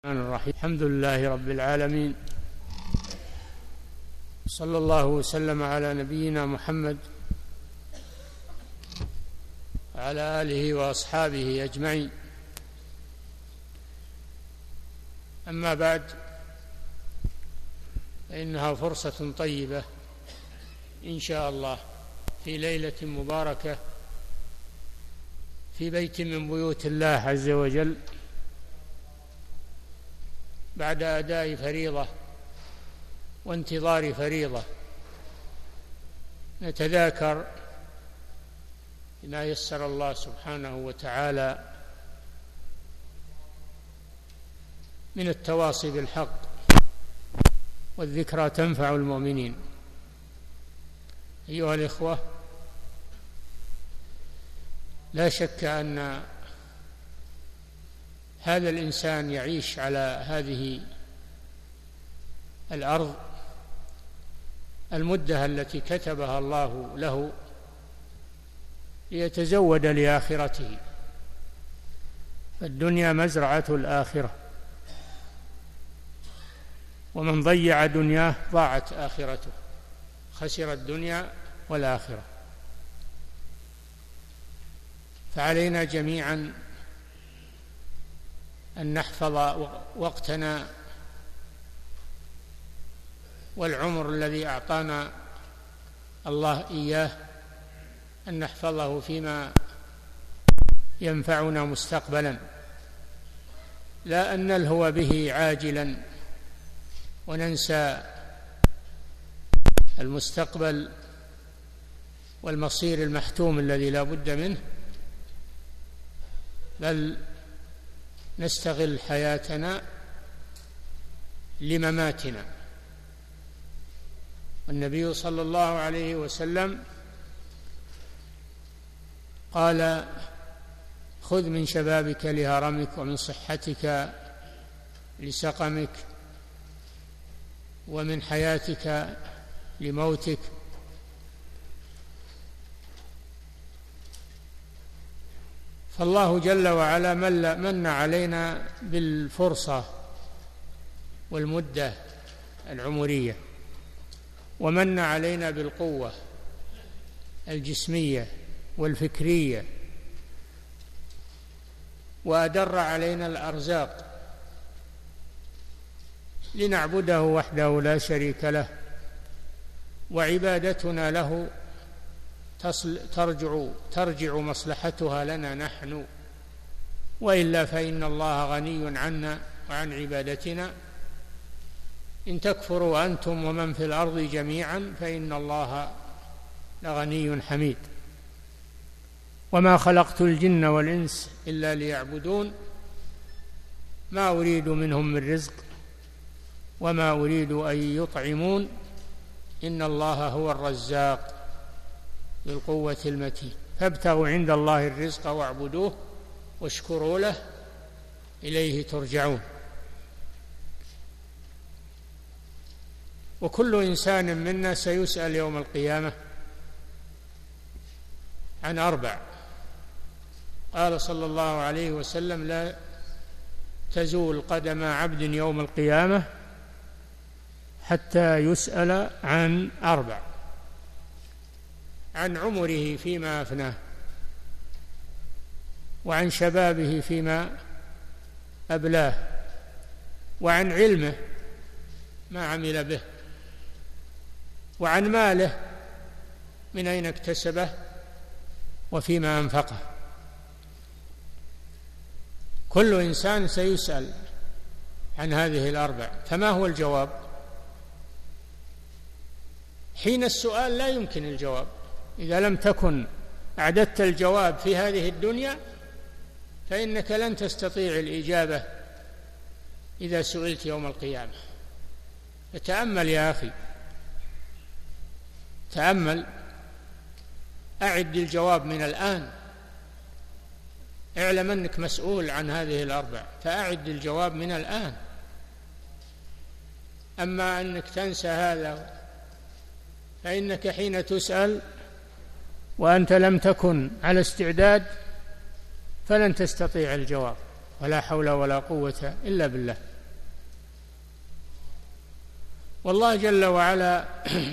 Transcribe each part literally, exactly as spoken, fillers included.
الرحمن الرحيم. الحمد لله رب العالمين، صلى الله وسلم على نبينا محمد وعلى آله وأصحابه أجمعين. أما بعد، فإنها فرصة طيبة إن شاء الله في ليلة مباركة في بيت من بيوت الله عز وجل، بعد أداء فريضة وانتظار فريضة، نتذاكر بما يسر الله سبحانه وتعالى من التواصي بالحق، والذكرى تنفع المؤمنين. أيها الإخوة، لا شك أن هذا الإنسان يعيش على هذه الأرض المدة التي كتبها الله له ليتزود لآخرته. الدنيا مزرعة الآخرة، ومن ضيع دنياه ضاعت آخرته، خسر الدنيا والآخرة. فعلينا جميعا أن نحفظ وقتنا والعمر الذي أعطانا الله إياه، أن نحفظه فيما ينفعنا مستقبلا، لا أن نلهو به عاجلا وننسى المستقبل والمصير المحتوم الذي لا بد منه، بل نستغل حياتنا لمماتنا. النبي صلى الله عليه وسلم قال: خذ من شبابك لهرمك، ومن صحتك لسقمك، ومن حياتك لموتك. فالله جل وعلا من علينا بالفرصة والمدة العمرية، ومن علينا بالقوة الجسمية والفكرية، وأدر علينا الأرزاق لنعبده وحده لا شريك له، وعبادتنا له ترجع ترجع مصلحتها لنا نحن، وإلا فإن الله غني عنا وعن عبادتنا. إن تكفروا أنتم ومن في الأرض جميعا فإن الله لغني حميد. وما خلقت الجن والإنس إلا ليعبدون، ما أريد منهم من رزق وما أريد أن يطعمون، إن الله هو الرزاق ذو القوة المتين. فابتغوا عند الله الرزق واعبدوه واشكروا له إليه ترجعون. وكل إنسان منا سيسأل يوم القيامة عن أربع. قال صلى الله عليه وسلم: لا تزول قدم عبد يوم القيامة حتى يسأل عن أربع: عن عمره فيما أفناه، وعن شبابه فيما أبلاه، وعن علمه ما عمل به، وعن ماله من أين اكتسبه وفيما أنفقه. كل إنسان سيسأل عن هذه الأربع، فما هو الجواب؟ حين السؤال لا يمكن الجواب. إذا لم تكن أعددت الجواب في هذه الدنيا فإنك لن تستطيع الإجابة إذا سئلت يوم القيامة. فتأمل يا أخي، تأمل، أعد الجواب من الآن. اعلم أنك مسؤول عن هذه الأربع، فأعد الجواب من الآن. أما أنك تنسى هذا فإنك حين تسأل وأنت لم تكن على استعداد فلن تستطيع الجواب. ولا حول ولا قوة إلا بالله. والله جل وعلا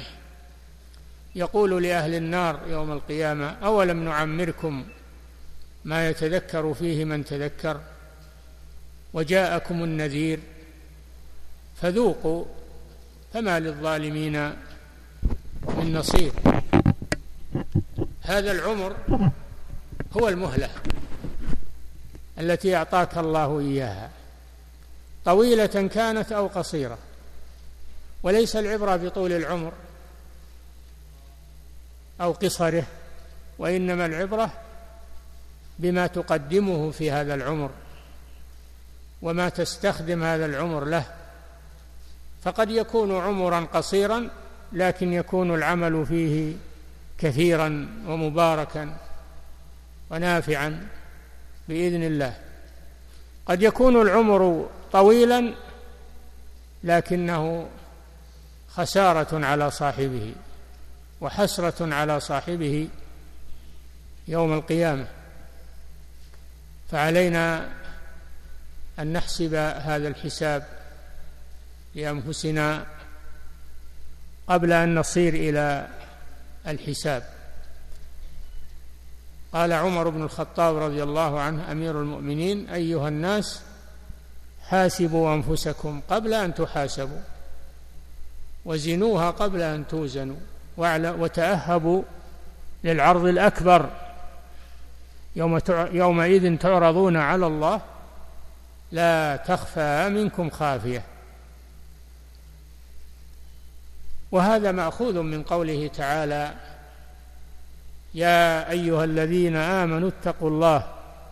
يقول لأهل النار يوم القيامة: أولم نعمركم ما يتذكر فيه من تذكر وجاءكم النذير فذوقوا فما للظالمين من نصير. هذا العمر هو المهلة التي أعطاك الله إياها، طويلة كانت أو قصيرة، وليس العبرة بطول العمر أو قصره، وإنما العبرة بما تقدمه في هذا العمر وما تستخدم هذا العمر له. فقد يكون عمرا قصيرا لكن يكون العمل فيه كثيرا ومباركا ونافعا بإذن الله. قد يكون العمر طويلا لكنه خسارة على صاحبه وحسرة على صاحبه يوم القيامة. فعلينا أن نحسب هذا الحساب لأنفسنا قبل أن نصير إلى الحساب. قال عمر بن الخطاب رضي الله عنه أمير المؤمنين: أيها الناس حاسبوا أنفسكم قبل أن تحاسبوا، وزنوها قبل أن توزنوا، وتأهبوا للعرض الأكبر يوم يومئذ تعرضون على الله لا تخفى منكم خافية. وهذا مأخوذ من قوله تعالى: يا أيها الذين آمنوا اتقوا الله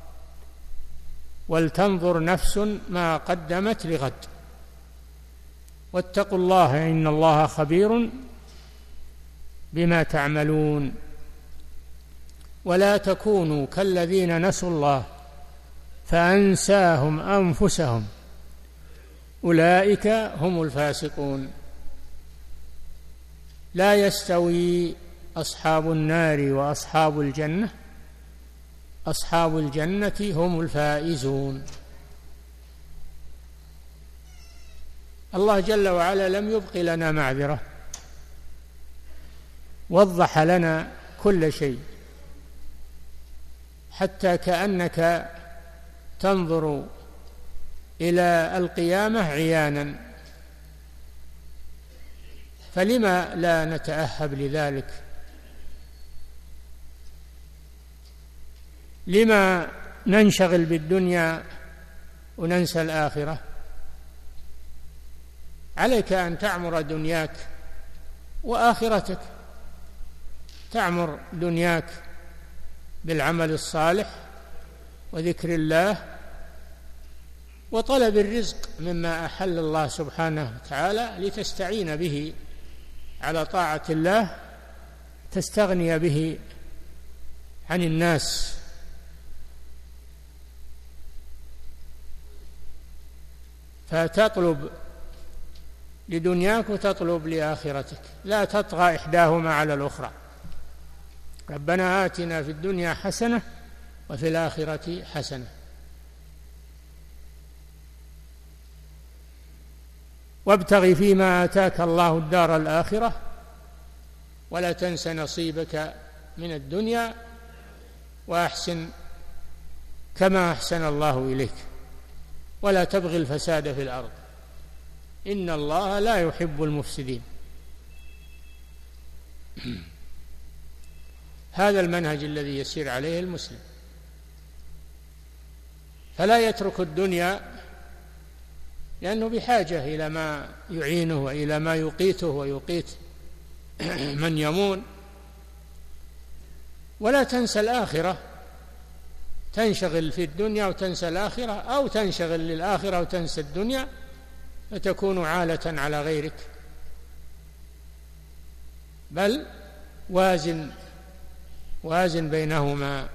ولتنظر نفس ما قدمت لغد واتقوا الله إن الله خبير بما تعملون. ولا تكونوا كالذين نسوا الله فأنساهم أنفسهم أولئك هم الفاسقون. لا يستوي أصحاب النار وأصحاب الجنة، أصحاب الجنة هم الفائزون. الله جل وعلا لم يبق لنا معذرة، وضح لنا كل شيء حتى كأنك تنظر إلى القيامة عيانا. فلما لا نتأهب لذلك؟ لما ننشغل بالدنيا وننسى الآخرة؟ عليك أن تعمر دنياك وآخرتك. تعمر دنياك بالعمل الصالح وذكر الله وطلب الرزق مما أحل الله سبحانه وتعالى لتستعين به على طاعة الله، تستغني به عن الناس. فتطلب لدنياك وتطلب لآخرتك، لا تطغى إحداهما على الأخرى. ربنا آتنا في الدنيا حسنة وفي الآخرة حسنة. وابتغ فيما آتاك الله الدار الآخرة ولا تنس نصيبك من الدنيا وأحسن كما أحسن الله إليك ولا تبغي الفساد في الأرض إن الله لا يحب المفسدين. هذا المنهج الذي يسير عليه المسلم، فلا يترك الدنيا لأنه بحاجة إلى ما يعينه وإلى ما يقيته ويقيت من يمون. ولا تنسى الآخرة، تنشغل في الدنيا وتنسى الآخرة، أو تنشغل للآخرة وتنسى الدنيا فتكون عالة على غيرك. بل وازن وازن بينهما.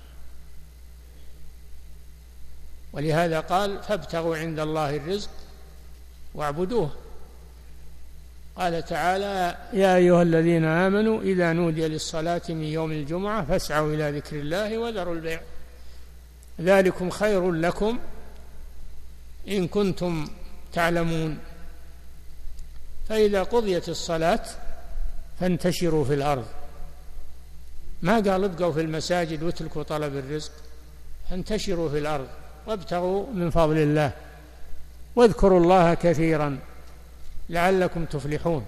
ولهذا قال: فابتغوا عند الله الرزق واعبدوه. قال تعالى: يا أيها الذين آمنوا إذا نودي للصلاة من يوم الجمعة فاسعوا إلى ذكر الله وذروا البيع ذلكم خير لكم إن كنتم تعلمون. فإذا قضيت الصلاة فانتشروا في الأرض، ما قال ابقوا في المساجد واتركوا طلب الرزق، فانتشروا في الأرض وابتغوا من فضل الله واذكروا الله كثيرا لعلكم تفلحون.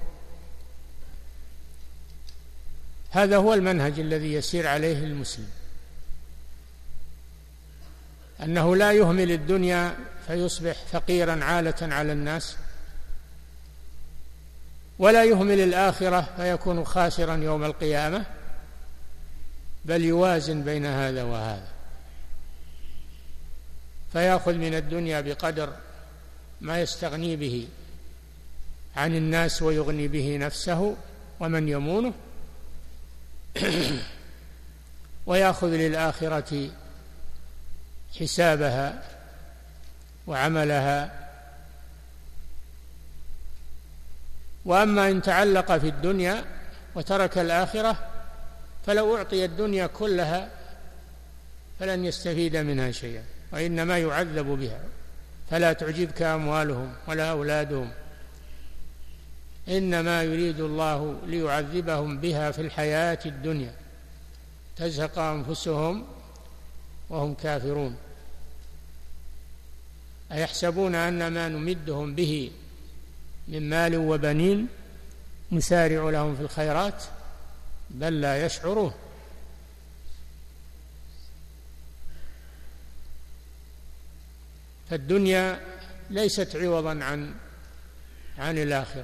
هذا هو المنهج الذي يسير عليه المسلم، أنه لا يهمل الدنيا فيصبح فقيرا عالة على الناس، ولا يهمل الآخرة فيكون خاسرا يوم القيامة، بل يوازن بين هذا وهذا، فيأخذ من الدنيا بقدر ما يستغني به عن الناس ويغني به نفسه ومن يمونه، ويأخذ للآخرة حسابها وعملها. وأما إن تعلق في الدنيا وترك الآخرة فلو أعطي الدنيا كلها فلن يستفيد منها شيئا، وإنما يعذب بها. فلا تعجبك أموالهم ولا أولادهم، إنما يريد الله ليعذبهم بها في الحياة الدنيا تزهق أنفسهم وهم كافرون. أيحسبون أن ما نمدهم به من مال وبنين نسارع لهم في الخيرات بل لا يشعرون. فالدنيا ليست عوضا عن عن الآخرة،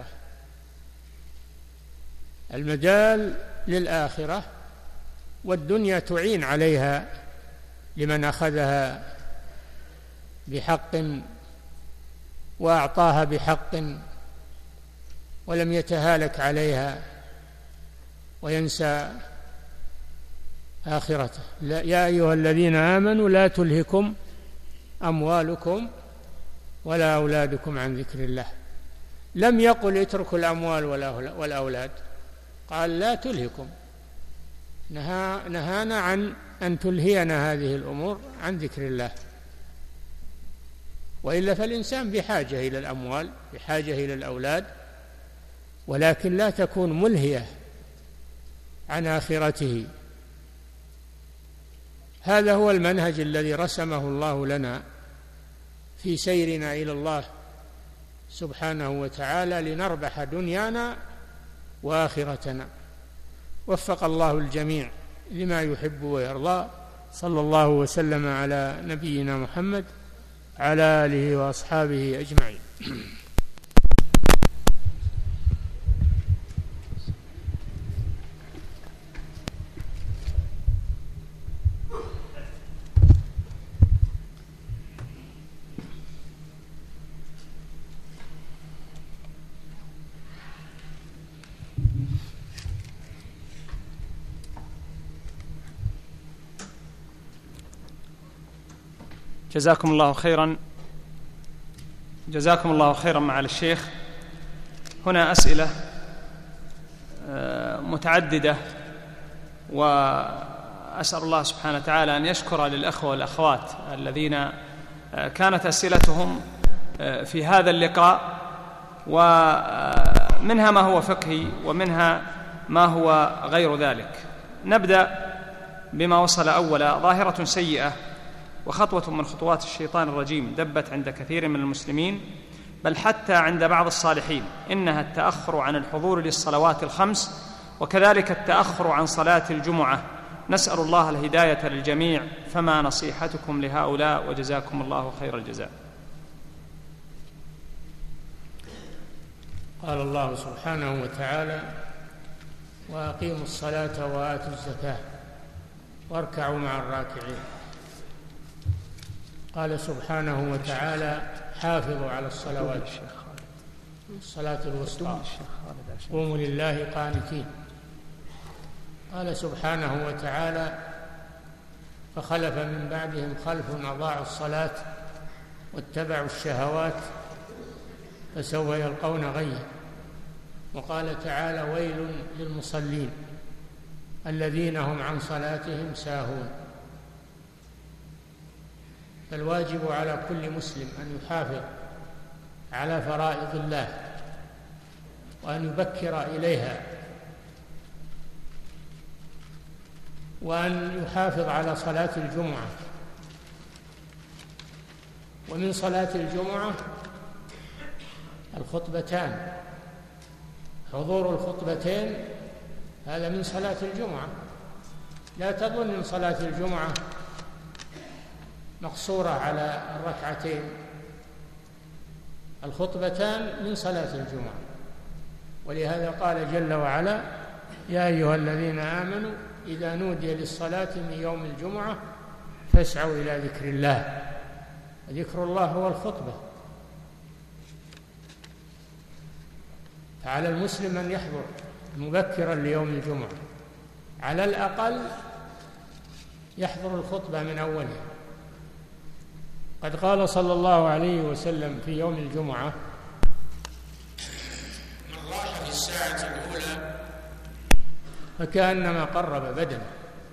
المجال للآخرة، والدنيا تعين عليها لمن أخذها بحق وأعطاها بحق ولم يتهالك عليها وينسى آخرته. يا أيها الذين آمنوا لا تلهكم أموالكم ولا أولادكم عن ذكر الله. لم يقل اتركوا الأموال والأولاد، قال لا تلهكم، نهى نهانا عن أن تلهينا هذه الأمور عن ذكر الله. وإلا فالإنسان بحاجة إلى الأموال، بحاجة إلى الأولاد، ولكن لا تكون ملهية عن آخرته. هذا هو المنهج الذي رسمه الله لنا في سيرنا إلى الله سبحانه وتعالى لنربح دنيانا وآخرتنا. وفق الله الجميع لما يحب ويرضى. صلى الله وسلم على نبينا محمد على آله وأصحابه أجمعين. جزاكم الله خيرا. جزاكم الله خيرا معالي الشيخ. هنا أسئلة متعددة، وأسأل الله سبحانه وتعالى أن يشكر للأخوة والأخوات الذين كانت أسئلتهم في هذا اللقاء، ومنها ما هو فقهي ومنها ما هو غير ذلك. نبدأ بما وصل أولا. ظاهرة سيئة وخطوة من خطوات الشيطان الرجيم دبت عند كثير من المسلمين، بل حتى عند بعض الصالحين، إنها التأخر عن الحضور للصلوات الخمس، وكذلك التأخر عن صلاة الجمعة. نسأل الله الهداية للجميع، فما نصيحتكم لهؤلاء؟ وجزاكم الله خير الجزاء. قال الله سبحانه وتعالى: وأقيموا الصلاة وآتوا الزكاة واركعوا مع الراكعين. قال سبحانه وتعالى: حافظوا على الصلوات الصلاة الوسطى قوموا لله قانتين. قال سبحانه وتعالى: فخلف من بعدهم خلف أضاعوا الصلاة واتبعوا الشهوات فسوف يلقون غيا. وقال تعالى: ويل للمصلين الذين هم عن صلاتهم ساهون. فالواجب على كل مسلم أن يحافظ على فرائض الله وأن يبكر إليها، وأن يحافظ على صلاة الجمعة. ومن صلاة الجمعة الخطبتان، حضور الخطبتين هذا من صلاة الجمعة. لا تظن أن صلاة الجمعة مقصورة على الركعتين، الخطبتان من صلاة الجمعة. ولهذا قال جل وعلا: يا أيها الذين آمنوا إذا نودي للصلاة من يوم الجمعة فاسعوا إلى ذكر الله. ذكر الله هو الخطبة. فعلى المسلم أن يحضر مبكرا ليوم الجمعة، على الأقل يحضر الخطبة من أولها. قد قال صلى الله عليه وسلم في يوم الجمعة: من راح في الساعة الأولى فكأنما قرب بدنه،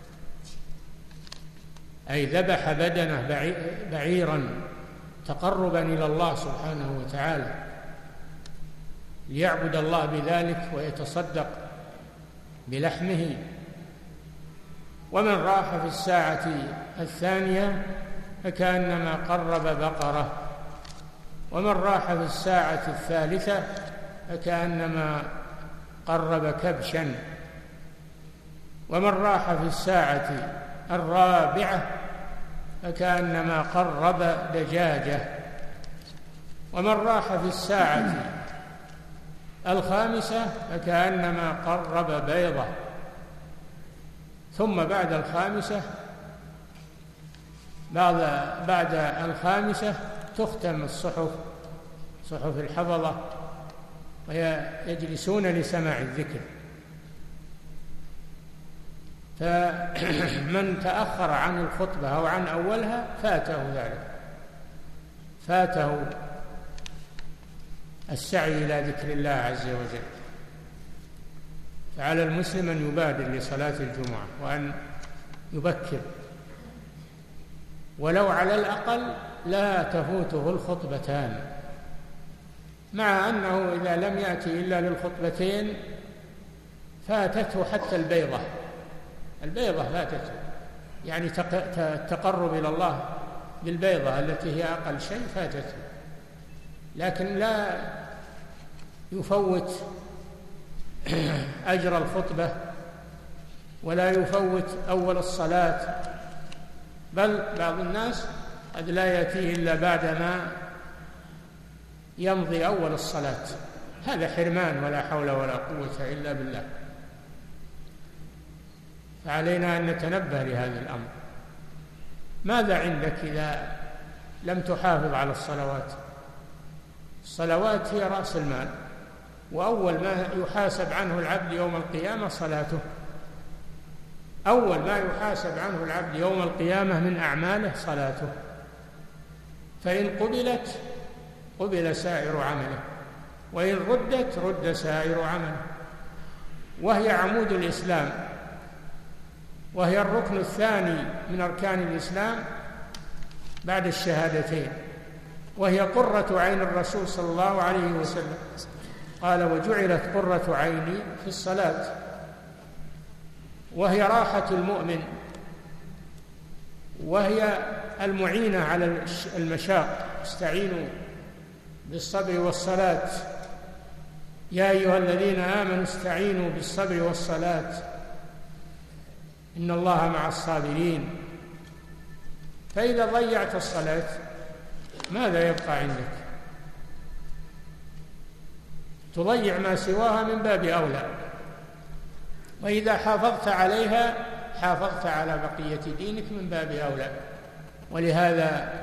أي ذبح بدنه بعيرا تقربا إلى الله سبحانه وتعالى، ليعبد الله بذلك ويتصدق بلحمه. ومن راح في الساعة الثانية فكأنما قرب بقرة، ومن راح في الساعة الثالثة فكأنما قرب كبشا، ومن راح في الساعة الرابعة فكأنما قرب دجاجة، ومن راح في الساعة الخامسة فكأنما قرب بيضة. ثم بعد الخامسة بعد بعد الخامسة تختم الصحف، صحف الحفظة، ويجلسون لسماع الذكر. فمن تأخر عن الخطبة أو عن أولها فاته ذلك، فاته السعي إلى ذكر الله عز وجل. فعلى المسلم أن يبادر لصلاة الجمعة وأن يبكر، ولو على الأقل لا تفوته الخطبتان، مع أنه إذا لم يأتي إلا للخطبتين فاتته حتى البيضة، البيضة فاتته، يعني التقرب إلى الله بالبيضة التي هي أقل شيء فاتته، لكن لا يفوت أجر الخطبة ولا يفوت أول الصلاة، بل بعض الناس قد لا يأتيه إلا بعدما يمضي أول الصلاة. هذا حرمان، ولا حول ولا قوة إلا بالله. فعلينا أن نتنبه لهذا الأمر. ماذا عندك إذا لم تحافظ على الصلوات؟ الصلوات هي رأس المال، وأول ما يحاسب عنه العبد يوم القيامة صلاته. أول ما يحاسب عنه العبد يوم القيامة من أعماله صلاته، فإن قبلت قبل سائر عمله، وإن ردت رد سائر عمله. وهي عمود الإسلام، وهي الركن الثاني من أركان الإسلام بعد الشهادتين، وهي قرة عين الرسول صلى الله عليه وسلم، قال: وجعلت قرة عيني في الصلاة. وهي راحة المؤمن، وهي المعينة على المشاق. استعينوا بالصبر والصلاة، يا أيها الذين آمنوا استعينوا بالصبر والصلاة إن الله مع الصابرين. فإذا ضيعت الصلاة ماذا يبقى عندك؟ تضيع ما سواها من باب أولى. وإذا حافظت عليها حافظت على بقية دينك من باب أولى. ولهذا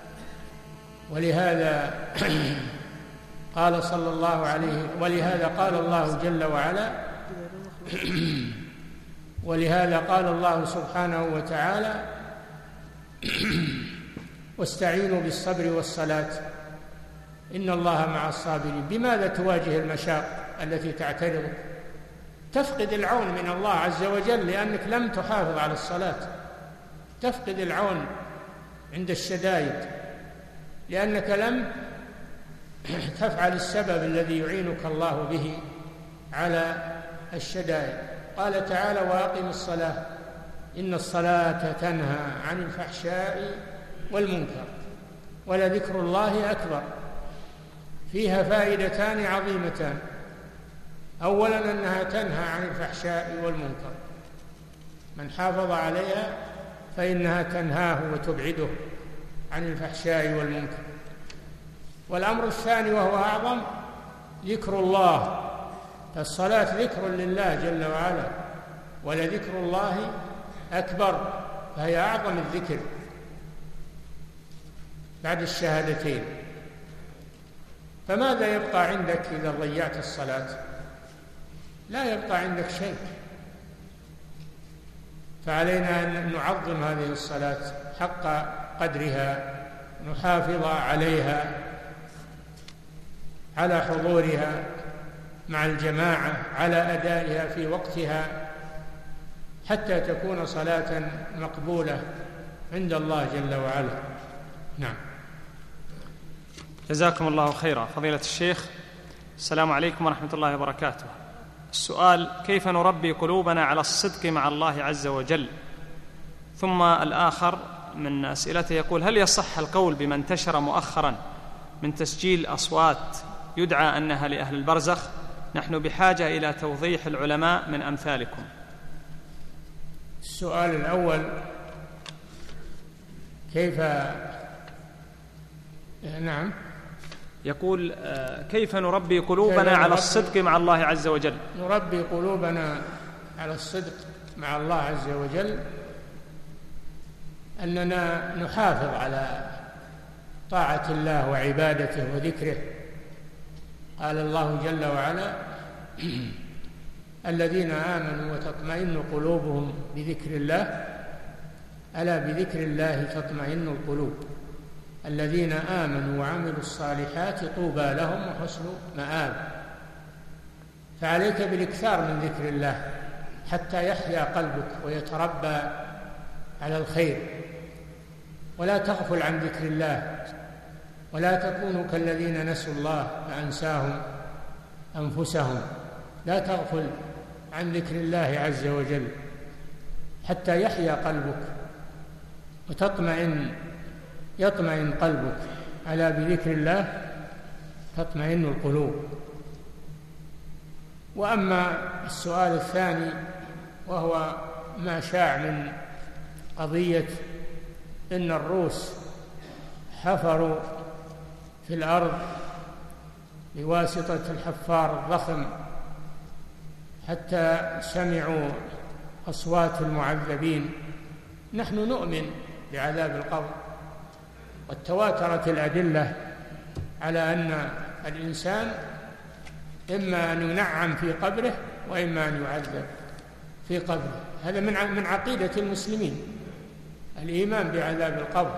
ولهذا قال صلى الله عليه ولهذا قال الله جل وعلا ولهذا قال الله سبحانه وتعالى: واستعينوا بالصبر والصلاة إن الله مع الصابرين. بماذا تواجه المشاق التي تعترض؟ تفقد العون من الله عز وجل لأنك لم تحافظ على الصلاة، تفقد العون عند الشدائد لأنك لم تفعل السبب الذي يعينك الله به على الشدائد. قال تعالى: وأقم الصلاة إن الصلاة تنهى عن الفحشاء والمنكر ولذكر الله أكبر. فيها فائدتان عظيمتان: أولا أنها تنهى عن الفحشاء والمنكر، من حافظ عليها فإنها تنهاه وتبعده عن الفحشاء والمنكر. والأمر الثاني وهو أعظم: ذكر الله، فالصلاة ذكر لله جل وعلا، ولذكر الله أكبر، فهي أعظم الذكر بعد الشهادتين. فماذا يبقى عندك إذا ضيعت الصلاة؟ لا يبقى عندك شيء. فعلينا أن نعظم هذه الصلاة حق قدرها، نحافظ عليها، على حضورها مع الجماعة، على أدائها في وقتها، حتى تكون صلاة مقبولة عند الله جل وعلا. نعم. جزاكم الله خيرا فضيلة الشيخ. السلام عليكم ورحمة الله وبركاته. السؤال: كيف نربي قلوبنا على الصدق مع الله عز وجل؟ ثم الآخر من أسئلته يقول: هل يصح القول بما انتشر مؤخرا من تسجيل أصوات يدعى أنها لأهل البرزخ؟ نحن بحاجة إلى توضيح العلماء من أمثالكم. السؤال الأول: كيف نعم يقول: كيف نربي قلوبنا على الصدق مع الله عز وجل؟ نربي قلوبنا على الصدق مع الله عز وجل أننا نحافظ على طاعة الله وعبادته وذكره. قال الله جل وعلا: الذين آمنوا وتطمئن قلوبهم بذكر الله، ألا بذكر الله تطمئن القلوب، الذين آمنوا وعملوا الصالحات طوبى لهم وحسن مآب. فعليك بالاكثار من ذكر الله حتى يحيا قلبك ويتربى على الخير، ولا تغفل عن ذكر الله، ولا تكونوا كالذين نسوا الله فأنساهم أنفسهم. لا تغفل عن ذكر الله عز وجل حتى يحيا قلبك وتطمئن يطمئن قلبك. ألا بذكر الله تطمئن القلوب. وأما السؤال الثاني وهو ما شاع من قضية إن الروس حفروا في الأرض بواسطة الحفار الضخم حتى سمعوا أصوات المعذبين. نحن نؤمن بعذاب القبر، قد تواترت الأدلة على أن الإنسان إما أن ينعم في قبره وإما أن يعذب في قبره. هذا من من عقيدة المسلمين، الإيمان بعذاب القبر.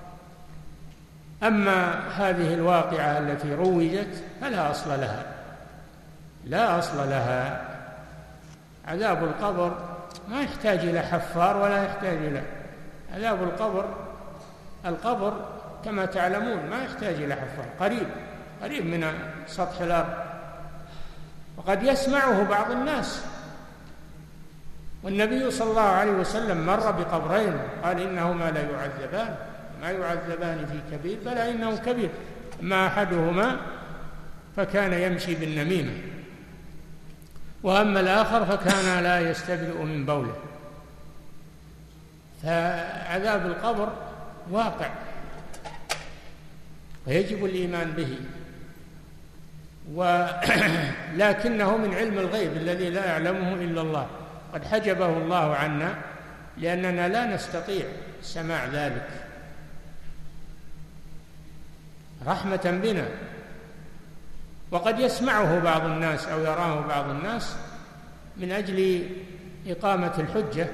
أما هذه الواقعة التي روجت فلا أصل لها، لا أصل لها. عذاب القبر ما يحتاج إلى حفار ولا يحتاج إلى عذاب القبر. القبر كما تعلمون ما يحتاج إلى حفار، قريب قريب من سطح الأرض، وقد يسمعه بعض الناس. والنبي صلى الله عليه وسلم مر بقبرين قال: إنهما لا يعذبان، ما يعذبان في كبير، بلى إنه كبير. أما أحدهما فكان يمشي بالنميمة، وأما الآخر فكان لا يستبرئ من بوله. فعذاب القبر واقع ويجب الإيمان به، ولكنه من علم الغيب الذي لا يعلمه إلا الله، قد حجبه الله عنا لأننا لا نستطيع سماع ذلك رحمة بنا. وقد يسمعه بعض الناس أو يراه بعض الناس من أجل إقامة الحجة.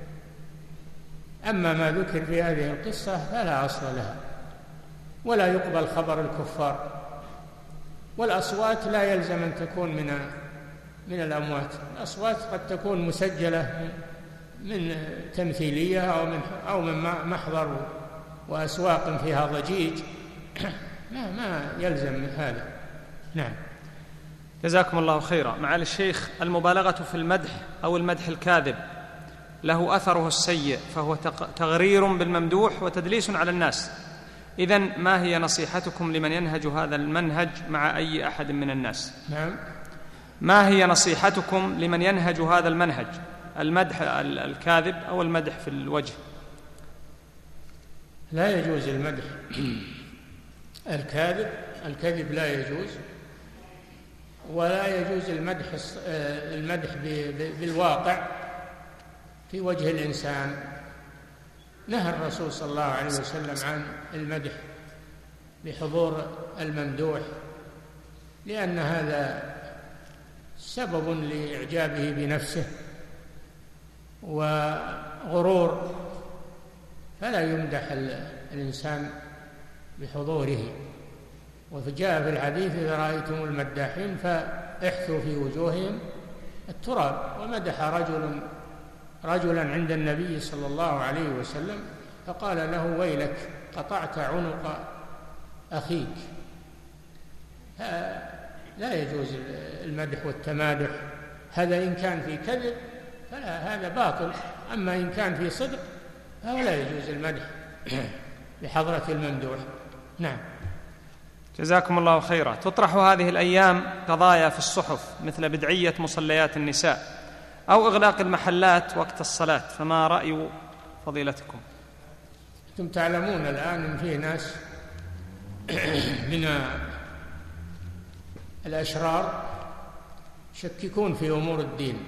أما ما ذكر في هذه القصة فلا أصل لها، ولا يقبل خبر الكفار. والأصوات لا يلزم أن تكون من من الأموات. الأصوات قد تكون مسجلة من تمثيلية أو من أو من محضر وأسواق فيها ضجيج، ما ما يلزم من هذا. نعم. جزاكم الله خيرا. معالي الشيخ، المبالغة في المدح أو المدح الكاذب له أثره السيء، فهو تغرير بالممدوح وتدليس على الناس. إذن ما هي نصيحتكم لمن ينهج هذا المنهج مع أي أحد من الناس؟ نعم. ما هي نصيحتكم لمن ينهج هذا المنهج، المدح الكاذب أو المدح في الوجه؟ لا يجوز المدح الكاذب، الكذب لا يجوز، ولا يجوز المدح المدح بالواقع في وجه الإنسان. نهى الرسول صلى الله عليه وسلم عن المدح بحضور الممدوح، لأن هذا سبب لإعجابه بنفسه وغرور، فلا يمدح الإنسان بحضوره. وجاء في الحديث: إذا رأيتم المداحين فاحثوا في وجوههم التراب. ومدح رجل رجلا عند النبي صلى الله عليه وسلم فقال له: ويلك قطعت عنق أخيك. لا يجوز المدح والتمادح، هذا إن كان في كذب فلا، هذا باطل. أما إن كان في صدق فهو لا يجوز المدح بحضرة الممدوح. نعم. جزاكم الله خيرا. تطرح هذه الأيام قضايا في الصحف مثل بدعية مصليات النساء أو إغلاق المحلات وقت الصلاة، فما رأي فضيلتكم؟ أنتم تعلمون الآن أن فيه ناس من الأشرار يشككون في أمور الدين.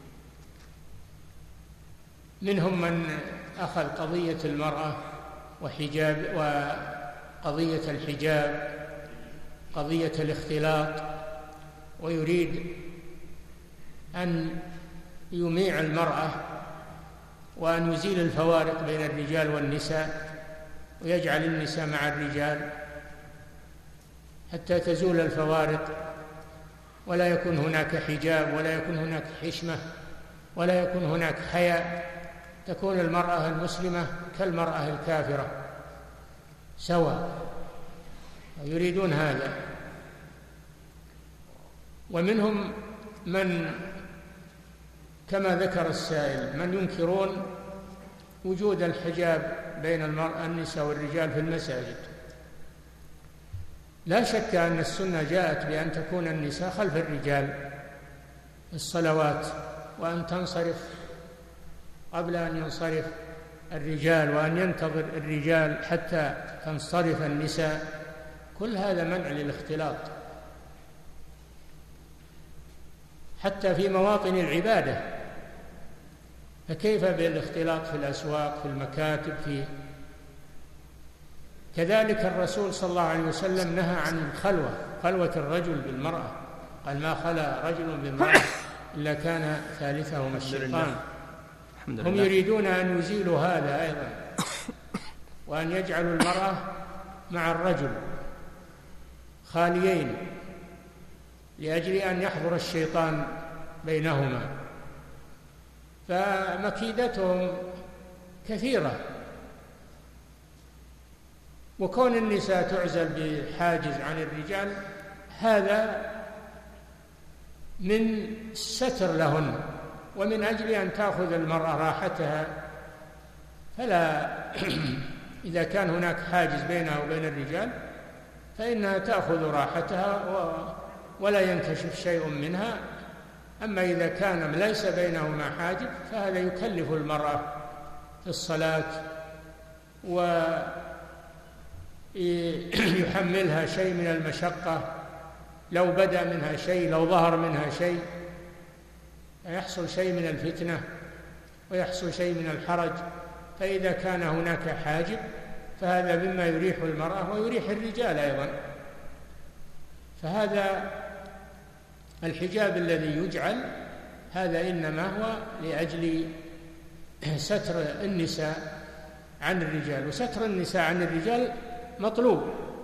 منهم من أخذ قضية المرأة وحجاب وقضية الحجاب، قضية الاختلاط، ويريد أن يميع المرأة وأن يزيل الفوارق بين الرجال والنساء، ويجعل النساء مع الرجال حتى تزول الفوارق، ولا يكون هناك حجاب، ولا يكون هناك حشمة، ولا يكون هناك حياء، تكون المرأة المسلمة كالمرأة الكافرة سواء. يريدون هذا. ومنهم من كما ذكر السائل من ينكرون وجود الحجاب بين المرأة النساء والرجال في المساجد. لا شك أن السنة جاءت بأن تكون النساء خلف الرجال في الصلوات، وأن تنصرف قبل أن ينصرف الرجال، وأن ينتظر الرجال حتى تنصرف النساء. كل هذا منع للاختلاط، حتى في مواطن العبادة، فكيف بالاختلاط في الأسواق، في المكاتب، في كذلك الرسول صلى الله عليه وسلم نهى عن الخلوة، خلوة الرجل بالمرأة، قال: ما خلا رجل بامرأة إلا كان ثالثهما الشيطان. هم يريدون أن يزيلوا هذا أيضا، وأن يجعلوا المرأة مع الرجل خاليين لأجل أن يحضر الشيطان بينهما. فمكيدتهم كثيرة. وكون النساء تعزل بحاجز عن الرجال هذا من ستر لهن، ومن أجل أن تأخذ المرأة راحتها. فلا إذا كان هناك حاجز بينها وبين الرجال فإنها تأخذ راحتها ولا ينكشف شيء منها. أما إذا كان ليس بينهما حاجب فهذا يكلف المرأة في الصلاة ويحملها شيء من المشقة، لو بدأ منها شيء، لو ظهر منها شيء، يحصل شيء من الفتنة ويحصل شيء من الحرج. فإذا كان هناك حاجب فهذا مما يريح المرأة ويريح الرجال أيضا. فهذا الحجاب الذي يجعل هذا إنما هو لأجل ستر النساء عن الرجال، وستر النساء عن الرجال مطلوب.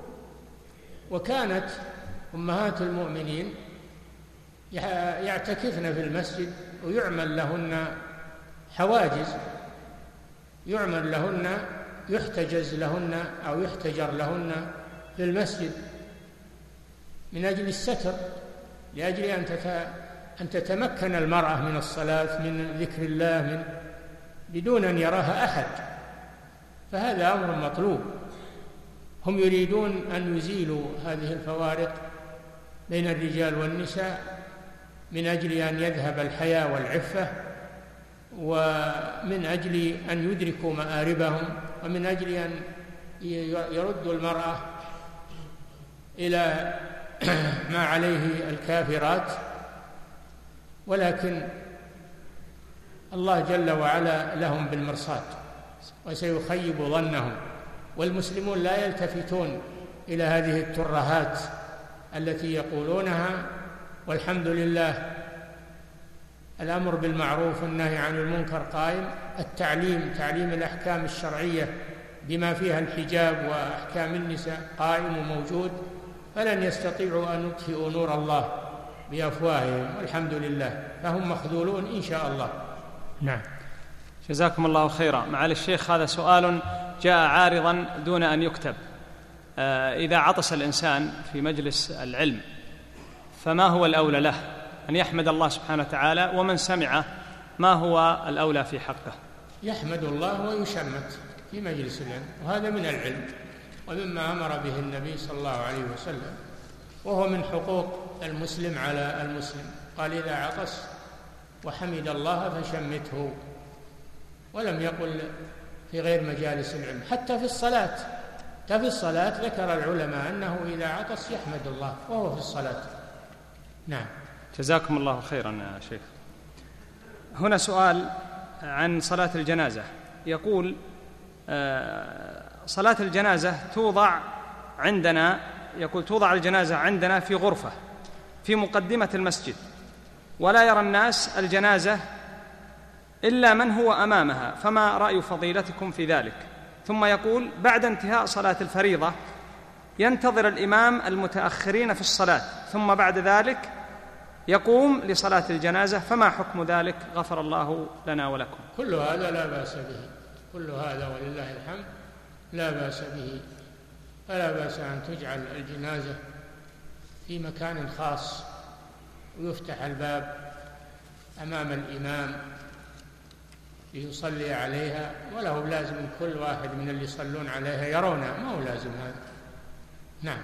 وكانت أمهات المؤمنين يعتكفن في المسجد ويعمل لهن حواجز، يعمل لهن يحتجز لهن أو يحتجر لهن في المسجد من أجل الستر. لأجل أن أن تتمكن المرأة من الصلاة، من ذكر الله، من بدون أن يراها أحد، فهذا أمر مطلوب. هم يريدون أن يزيلوا هذه الفوارق بين الرجال والنساء من أجل أن يذهب الحياء والعفة، ومن أجل أن يدركوا مآربهم، ومن أجل أن يردوا المرأة إلى ما عليه الكافرات. ولكن الله جل وعلا لهم بالمرصاد وسيخيب ظنهم، والمسلمون لا يلتفتون إلى هذه الترهات التي يقولونها. والحمد لله الأمر بالمعروف والنهي عن المنكر قائم، التعليم تعليم الأحكام الشرعية بما فيها الحجاب وأحكام النساء قائم وموجود، فلن يستطيعوا أن يطفئوا نور الله بأفواههم، والحمد لله، فهم مخذولون إن شاء الله. نعم. جزاكم الله خيرا. معالي الشيخ، هذا سؤال جاء عارضا دون أن يكتب. إذا عطس الإنسان في مجلس العلم فما هو الأولى له؟ أن يحمد الله سبحانه وتعالى، ومن سمعه ما هو الأولى في حقه؟ يحمد الله ويشمت في مجلس العلم، وهذا من العلم ومما أمر به النبي صلى الله عليه وسلم، وهو من حقوق المسلم على المسلم. قال إذا عطس وحمد الله فشمته، ولم يقل في غير مجالس العلم. حتى في الصلاة، حتى في الصلاة ذكر العلماء أنه إذا عطس يحمد الله وهو في الصلاة. نعم. جزاكم الله خيرا يا شيخ. هنا سؤال عن صلاة الجنازة، يقول صلاة الجنازة توضع عندنا، يقول توضع الجنازة عندنا في غرفة في مقدمة المسجد، ولا يرى الناس الجنازة إلا من هو أمامها، فما رأي فضيلتكم في ذلك؟ ثم يقول بعد انتهاء صلاة الفريضة ينتظر الإمام المتأخرين في الصلاة، ثم بعد ذلك يقوم لصلاة الجنازة، فما حكم ذلك؟ غفر الله لنا ولكم. كل هذا لا بأس به، كل هذا ولله الحمد لا بأس به، فلا بأس أن تجعل الجنازة في مكان خاص ويفتح الباب أمام الإمام ليصلي عليها، ولا هو لازم كل واحد من اللي يصلون عليها يرونها، ما هو لازم هذا. نعم.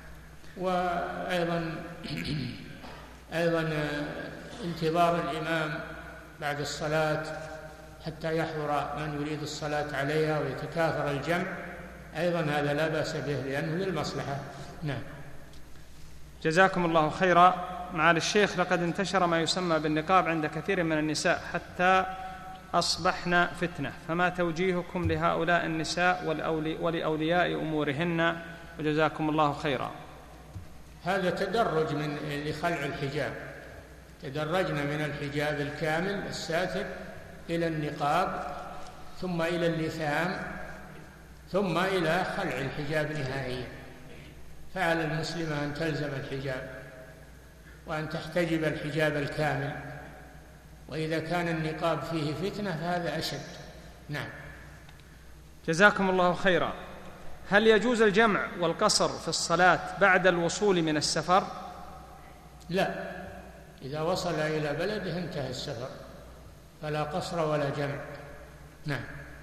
وأيضا أيضا انتظار الإمام بعد الصلاة حتى يحضر من يريد الصلاة عليها ويتكاثر الجمع، أيضا هذا لا بأس به لأنه للمصلحة. نعم. جزاكم الله خيرا. معالي الشيخ، لقد انتشر ما يسمى بالنقاب عند كثير من النساء حتى أصبحنا فتنة، فما توجيهكم لهؤلاء النساء ولأولياء أمورهن؟ وجزاكم الله خيرا. هذا تدرج من لخلع الحجاب، تدرجنا من الحجاب الكامل الساتر إلى النقاب، ثم إلى اللثام، ثم إلى خلع الحجاب نهائيا. فعلى المسلمة أن تلزم الحجاب وأن تحتجب الحجاب الكامل، وإذا كان النقاب فيه فتنة فهذا أشد. نعم. جزاكم الله خيرا. هل يجوز الجمع والقصر في الصلاة بعد الوصول من السفر؟ لا، إذا وصل إلى بلده انتهى السفر، فلا قصر ولا جمع. نعم.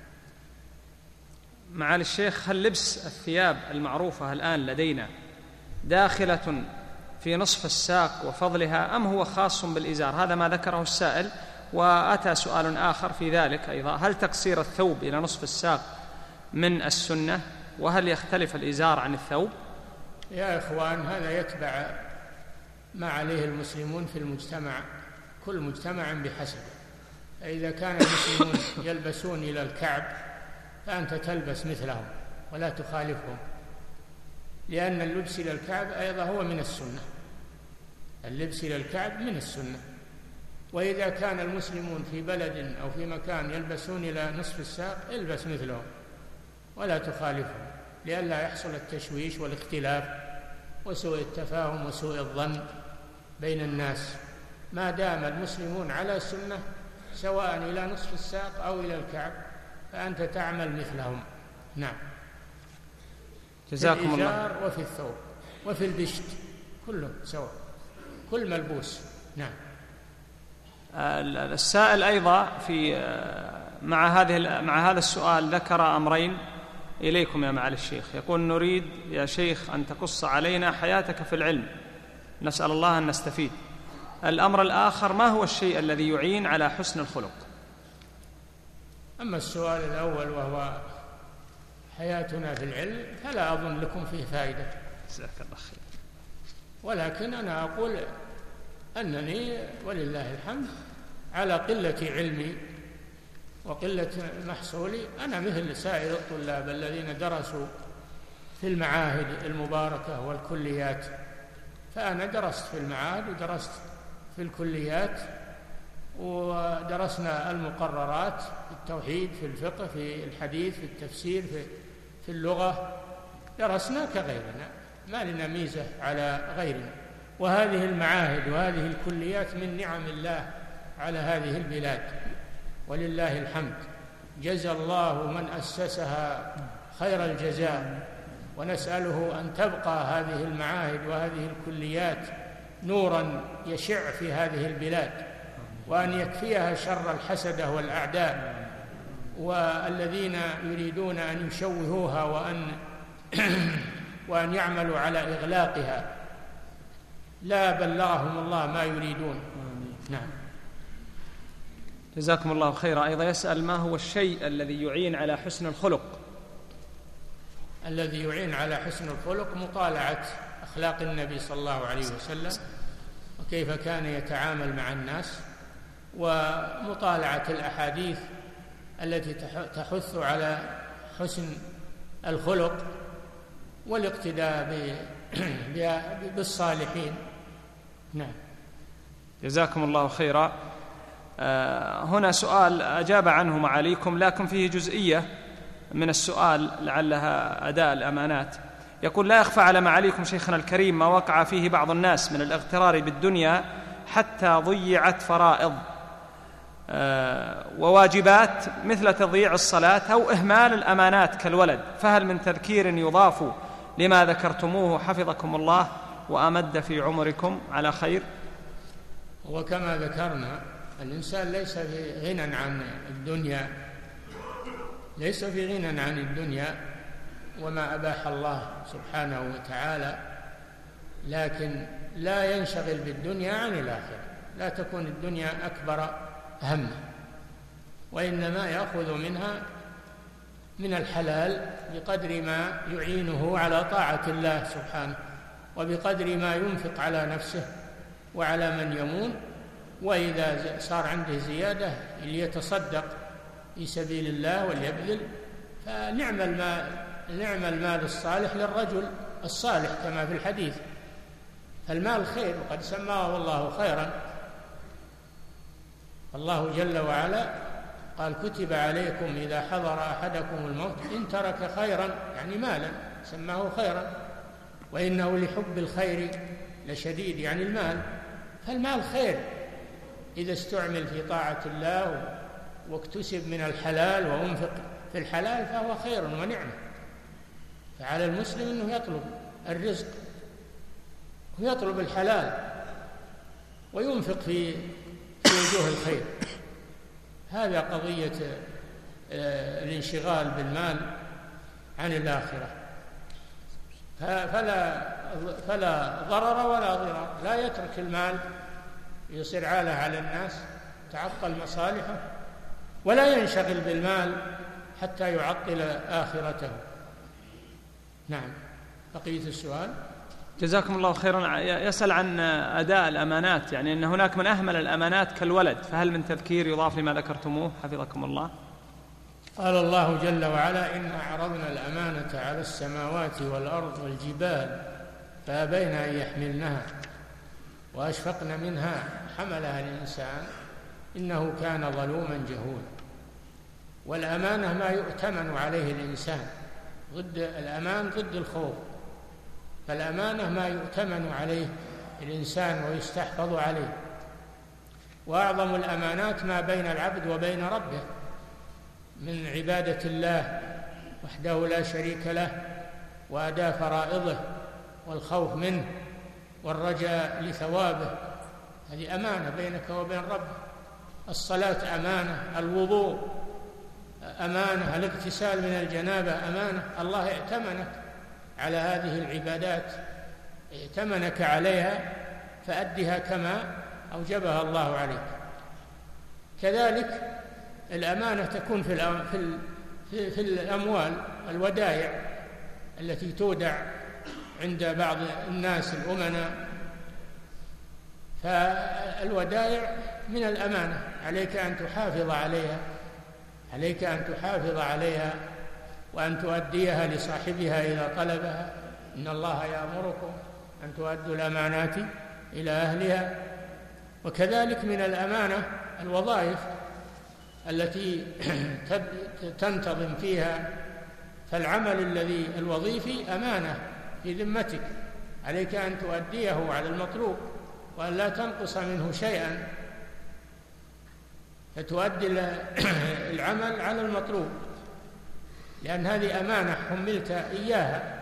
معالي الشيخ، هل لبس الثياب المعروفة الآن لدينا داخلة في نصف الساق وفضلها، أم هو خاص بالإزار؟ هذا ما ذكره السائل. وأتى سؤال آخر في ذلك أيضا، هل تقصير الثوب إلى نصف الساق من السنة؟ وهل يختلف الإزار عن الثوب؟ يا إخوان، هذا يتبع ما عليه المسلمون في المجتمع، كل مجتمع بحسبه. فإذا كان المسلمون يلبسون إلى الكعب فأنت تلبس مثلهم ولا تخالفهم، لأن اللبس إلى الكعب أيضا هو من السنة، اللبس إلى الكعب من السنة. وإذا كان المسلمون في بلد أو في مكان يلبسون إلى نصف الساق البس مثلهم ولا تخالفهم، لئلا يحصل التشويش والاختلاف وسوء التفاهم وسوء الظن بين الناس. ما دام المسلمون على سنة سواء إلى نصف الساق أو إلى الكعب فأنت تعمل مثلهم. نعم. جزاكم الله. في الإزار وفي الثوب وفي البشت كله سواء، كل ملبوس. نعم. السائل أيضا في مع هذه مع هذا السؤال ذكر أمرين إليكم يا معالي الشيخ، يقول: نريد يا شيخ أن تقص علينا حياتك في العلم، نسأل الله أن نستفيد. الأمر الآخر: ما هو الشيء الذي يعين على حسن الخلق؟ أما السؤال الأول وهو حياتنا في العلم فلا أظن لكم فيه فائدة، جزاك الله خير. ولكن أنا أقول أنني ولله الحمد على قلة علمي وقلة محصولي، أنا مثل سائر الطلاب الذين درسوا في المعاهد المباركة والكليات، فأنا درست في المعاهد ودرست في الكليات، ودرسنا المقررات في التوحيد، في الفقه، في الحديث، في التفسير، في, في اللغة، درسنا كغيرنا، ما لنا ميزة على غيرنا. وهذه المعاهد وهذه الكليات من نعم الله على هذه البلاد، ولله الحمد، جزى الله من أسسها خير الجزاء، ونسأله أن تبقى هذه المعاهد وهذه الكليات نورا يشع في هذه البلاد، وأن يكفيها شر الحسدة والأعداء والذين يريدون أن يشوهوها وأن وأن يعملوا على إغلاقها، لا بلغهم الله ما يريدون. نعم. جزاكم الله خيرا. أيضا يسأل: ما هو الشيء الذي يعين على حسن الخلق؟ الذي يعين على حسن الخلق مطالعة أخلاق النبي صلى الله عليه وسلم وكيف كان يتعامل مع الناس، ومطالعة الأحاديث التي تحث على حسن الخلق، والاقتداء بالصالحين. نعم. جزاكم الله خيرا. آه هنا سؤال أجاب عنه معاليكم لكن فيه جزئية من السؤال لعلها أداء الأمانات. يقول: لا يخفى على معاليكم شيخنا الكريم ما وقع فيه بعض الناس من الاغترار بالدنيا حتى ضيعت فرائض آه وواجبات مثل تضييع الصلاة أو إهمال الأمانات كالولد، فهل من تذكير يضاف لما ذكرتموه حفظكم الله وأمد في عمركم على خير؟ وكما ذكرنا الإنسان ليس في غنى عن الدنيا، ليس في غنى عن الدنيا وما أباح الله سبحانه وتعالى، لكن لا ينشغل بالدنيا عن الآخرة، لا تكون الدنيا أكبر همه، وإنما يأخذ منها من الحلال بقدر ما يعينه على طاعة الله سبحانه، وبقدر ما ينفق على نفسه وعلى من يمون، وإذا صار عنده زيادة ليتصدق في سبيل الله وليبذل، فنعم المال، نعم المال الصالح للرجل الصالح كما في الحديث، فالمال خير وقد سماه الله خيرا. الله جل وعلا قال: كتب عليكم إذا حضر أحدكم الموت إن ترك خيرا، يعني مالا، سماه خيرا، وإنه لحب الخير لشديد، يعني المال، فالمال خير إذا استعمل في طاعة الله واكتسب من الحلال وأنفق في الحلال فهو خير ونعمة. فعلى المسلم أنه يطلب الرزق ويطلب الحلال وينفق في وجوه الخير. هذا قضية الانشغال بالمال عن الآخرة، فلا فلا ضرر ولا ضرار، لا يترك المال يصير عالة على الناس تعطل مصالحه، ولا ينشغل بالمال حتى يعطل آخرته. نعم. بقية السؤال. جزاكم الله خيرا. يسأل عن أداء الأمانات، يعني أن هناك من أهمل الأمانات كالولد، فهل من تذكير يضاف لما ذكرتموه حفظكم الله؟ قال الله جل وعلا: إنا عرضنا الأمانة على السماوات والأرض والجبال فأبين أن يحملنها وأشفقن منها حملها الإنسان إنه كان ظلوما جهولا. والأمانة ما يؤتمن عليه الإنسان، ضد الأمان ضد الخوف، فالأمانة ما يؤتمن عليه الإنسان ويستحفظ عليه. وأعظم الأمانات ما بين العبد وبين ربه من عبادة الله وحده لا شريك له وأداء فرائضه والخوف منه والرجاء لثوابه، هذه أمانة بينك وبين ربك. الصلاة أمانة، الوضوء أمانة، الاغتسال من الجنابة أمانة. الله ائتمنك على هذه العبادات، ائتمنك عليها فأدها كما أوجبها الله عليك. كذلك الأمانة تكون في في في الأموال، الودائع التي تودع عند بعض الناس الأمناء، فالودائع من الأمانة، عليك أن تحافظ عليها، عليك أن تحافظ عليها وأن تؤديها لصاحبها إذا طلبها. إن الله يأمركم أن تؤدوا الأمانات إلى أهلها. وكذلك من الأمانة الوظائف التي تنتظم فيها، فالعمل الذي الوظيفي أمانة في ذمتك، عليك أن تؤديه على المطلوب وأن لا تنقص منه شيئا، فتؤدي العمل على المطلوب، لأن هذه أمانة حملت إياها.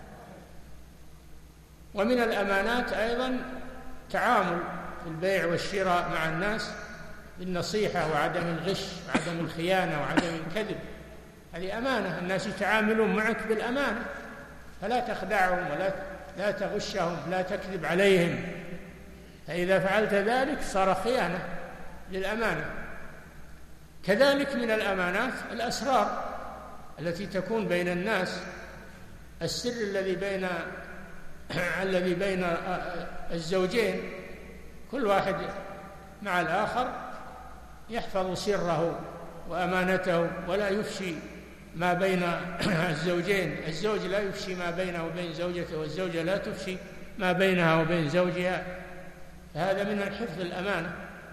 ومن الأمانات أيضا تعامل في البيع والشراء مع الناس بالنصيحة وعدم الغش وعدم الخيانة وعدم الكذب، هذه أمانة، الناس يتعاملون معك بالأمانة، فلا تخدعهم ولا لا تغشهم، لا تكذب عليهم، فإذا فعلت ذلك صار خيانة للأمانة. كذلك من الأمانات الأسرار التي تكون بين الناس، السر الذي بين الذي بين الزوجين، كل واحد مع الآخر يحفظ سره وأمانته ولا يفشي ما بين الزوجين، الزوج لا يفشي ما بينه وبين زوجته، والزوجة لا تفشي ما بينها وبين زوجها، هذا من الحفظ الأمانة.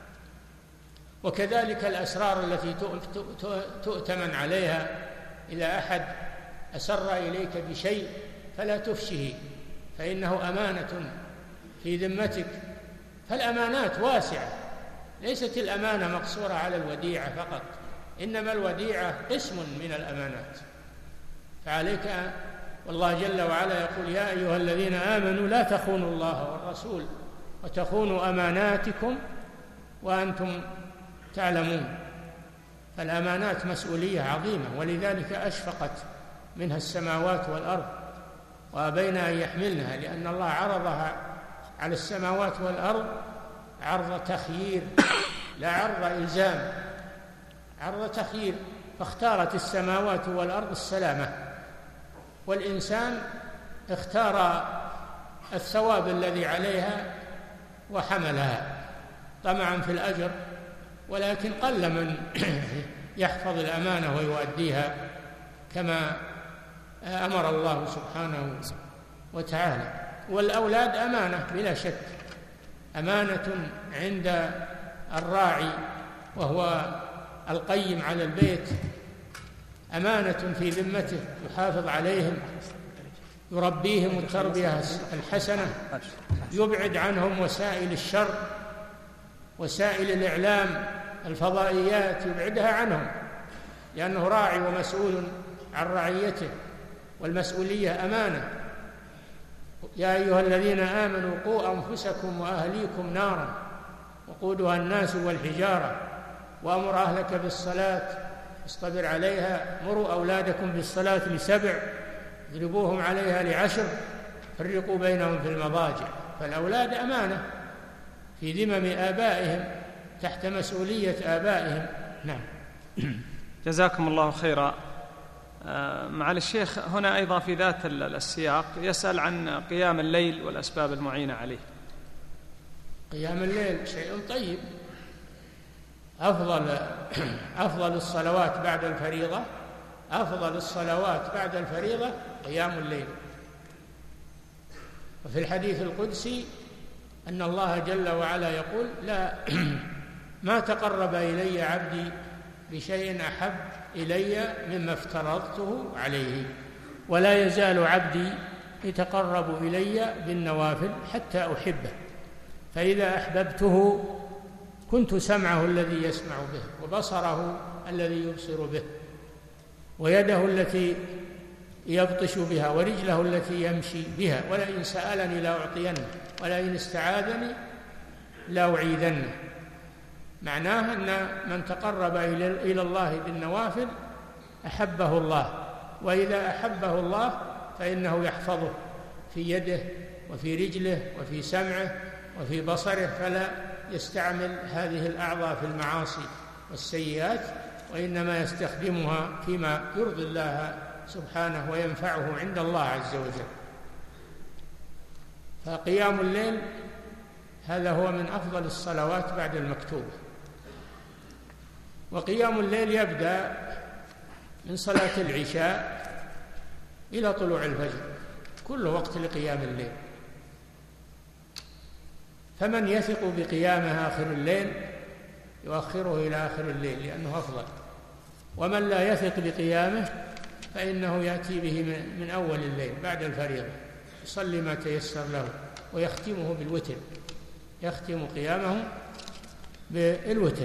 وكذلك الأسرار التي تؤتمن عليها، إذا أحد أسر إليك بشيء فلا تفشه، فإنه أمانة في ذمتك. فالأمانات واسعة، ليست الأمانة مقصورة على الوديعة فقط، إنما الوديعة قسم من الأمانات. فعليك، والله جل وعلا يقول: يا أيها الذين آمنوا لا تخونوا الله والرسول وتخونوا أماناتكم وأنتم تعلمون. فالأمانات مسؤولية عظيمة، ولذلك أشفقت منها السماوات والأرض وأبين أن يحملنها، لأن الله عرضها على السماوات والأرض عرض تخيير لا عرض إلزام، عرض تخيير، فاختارت السماوات والأرض السلامة، والإنسان اختار الثواب الذي عليها وحملها طمعا في الأجر، ولكن قل من يحفظ الأمانة ويؤديها كما أمر الله سبحانه وتعالى. والأولاد أمانة بلا شك، أمانة عند الراعي وهو القيم على البيت، أمانة في ذمته، يحافظ عليهم، يربيهم التربية الحسنة، يبعد عنهم وسائل الشر، وسائل الإعلام، الفضائيات يبعدها عنهم، لأنه راعي ومسؤول عن رعيته، والمسؤولية أمانة. يا أيها الذين آمنوا قوا أنفسكم وأهليكم نارا وقودها الناس والحجارة وأمر أهلك بالصلاة واصطبر عليها، مروا أولادكم بالصلاة لسبع اضربوهم عليها لعشر فرقوا بينهم في المضاجع. فالأولاد أمانة في ذمم آبائهم، تحت مسؤولية آبائهم. نعم. جزاكم الله خيرا. معالي الشيخ، هنا أيضا في ذات السياق يسأل عن قيام الليل والأسباب المعينة عليه. قيام الليل شيء طيب، أفضل أفضل الصلوات بعد الفريضة، أفضل الصلوات بعد الفريضة قيام الليل. وفي الحديث القدسي أن الله جل وعلا يقول: لا ما تقرب إلي عبدي بشيء أحب إلي مما افترضته عليه، ولا يزال عبدي يتقرب إلي بالنوافل حتى أحبه، فإذا أحببته كنت سمعه الذي يسمع به، وبصره الذي يبصر به، ويده التي يبطش بها ورجله التي يمشي بها، ولئن سألني لأعطينه ولئن استعاذني لأعيذنه. معناه أن من تقرب إلى الله بالنوافل أحبه الله، وإذا أحبه الله فإنه يحفظه في يده وفي رجله وفي سمعه وفي بصره، فلا يستعمل هذه الأعضاء في المعاصي والسيئات، وإنما يستخدمها فيما يرضي الله سبحانه وينفعه عند الله عز وجل. فقيام الليل هذا هو من أفضل الصلوات بعد المكتوبة. وقيام الليل يبدأ من صلاة العشاء إلى طلوع الفجر، كل وقت لقيام الليل. فمن يثق بقيامه آخر الليل يؤخره إلى آخر الليل لأنه أفضل، ومن لا يثق بقيامه فإنه يأتي به من أول الليل بعد الفريضة، يصلي ما تيسر له ويختمه بالوتر، يختم قيامه بالوتر.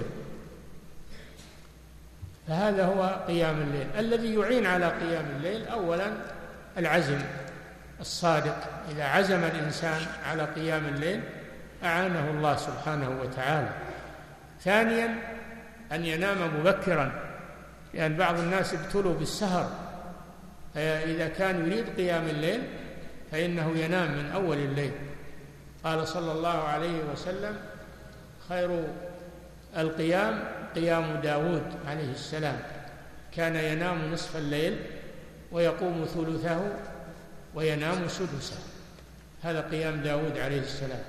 فهذا هو قيام الليل. الذي يعين على قيام الليل أولا العزم الصادق، إذا عزم الإنسان على قيام الليل أعانه الله سبحانه وتعالى. ثانيا أن ينام مبكرا، لأن بعض الناس ابتلوا بالسهر، فإذا كان يريد قيام الليل فإنه ينام من أول الليل. قال صلى الله عليه وسلم: خير القيام قيام داود عليه السلام، كان ينام نصف الليل ويقوم ثلثه وينام سدسه. هذا قيام داود عليه السلام.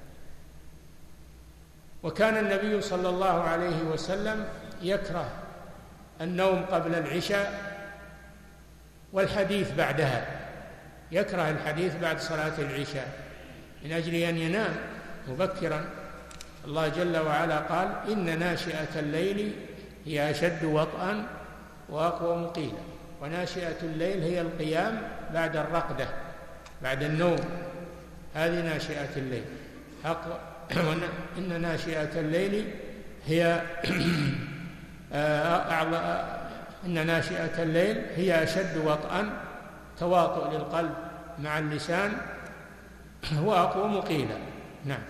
وكان النبي صلى الله عليه وسلم يكره النوم قبل العشاء والحديث بعدها، يكره الحديث بعد صلاة العشاء من أجل أن ينام مبكرا. الله جل وعلا قال: إن ناشئة الليل هي أشد وطئا وأقوم قيلا. وناشئة الليل هي القيام بعد الرقدة، بعد النوم، هذه ناشئة الليل. إن ناشئة الليل هي إن ناشئة الليل هي أشد وطئا، تواطؤ للقلب مع اللسان، وأقوم قيلا. نعم.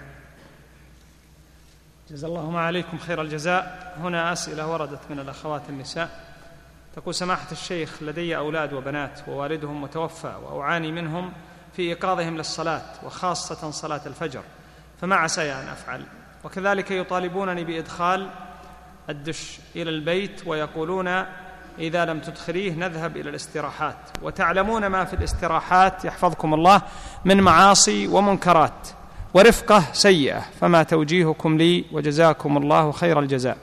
جزا الله ما عليكم خير الجزاء. هنا أسئلة وردت من الأخوات النساء. تقول: سماحة الشيخ، لدي أولاد وبنات ووالدهم متوفى، وأعاني منهم في إيقاظهم للصلاة وخاصة صلاة الفجر، فما عسى أن أفعل؟ وكذلك يطالبونني بإدخال الدش إلى البيت، ويقولون: إذا لم تدخليه نذهب إلى الاستراحات، وتعلمون ما في الاستراحات يحفظكم الله من معاصي ومنكرات ورفقة سيئة، فما توجيهكم لي وجزاكم الله خير الجزاء؟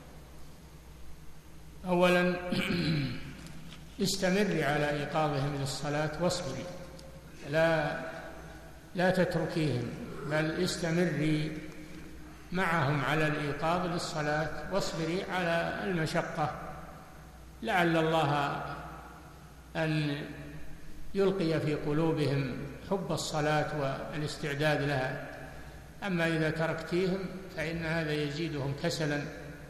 أولا استمري على إيقاظهم للصلاة واصبري، لا لا تتركيهم، بل استمري معهم على الإيقاظ للصلاة، واصبري على المشقة، لعل الله أن يلقي في قلوبهم حب الصلاة والاستعداد لها. أما إذا تركتيهم فإن هذا يزيدهم كسلا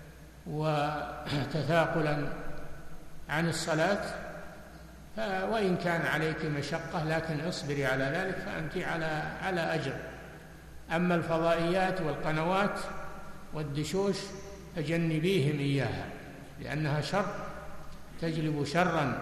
وتثاقلا عن الصلاة، وإن كان عليك مشقة لكن اصبري على ذلك فأنت على على أجر. أما الفضائيات والقنوات والدشوش فجنبيهم إياها، لأنها شر، تجلب شرا.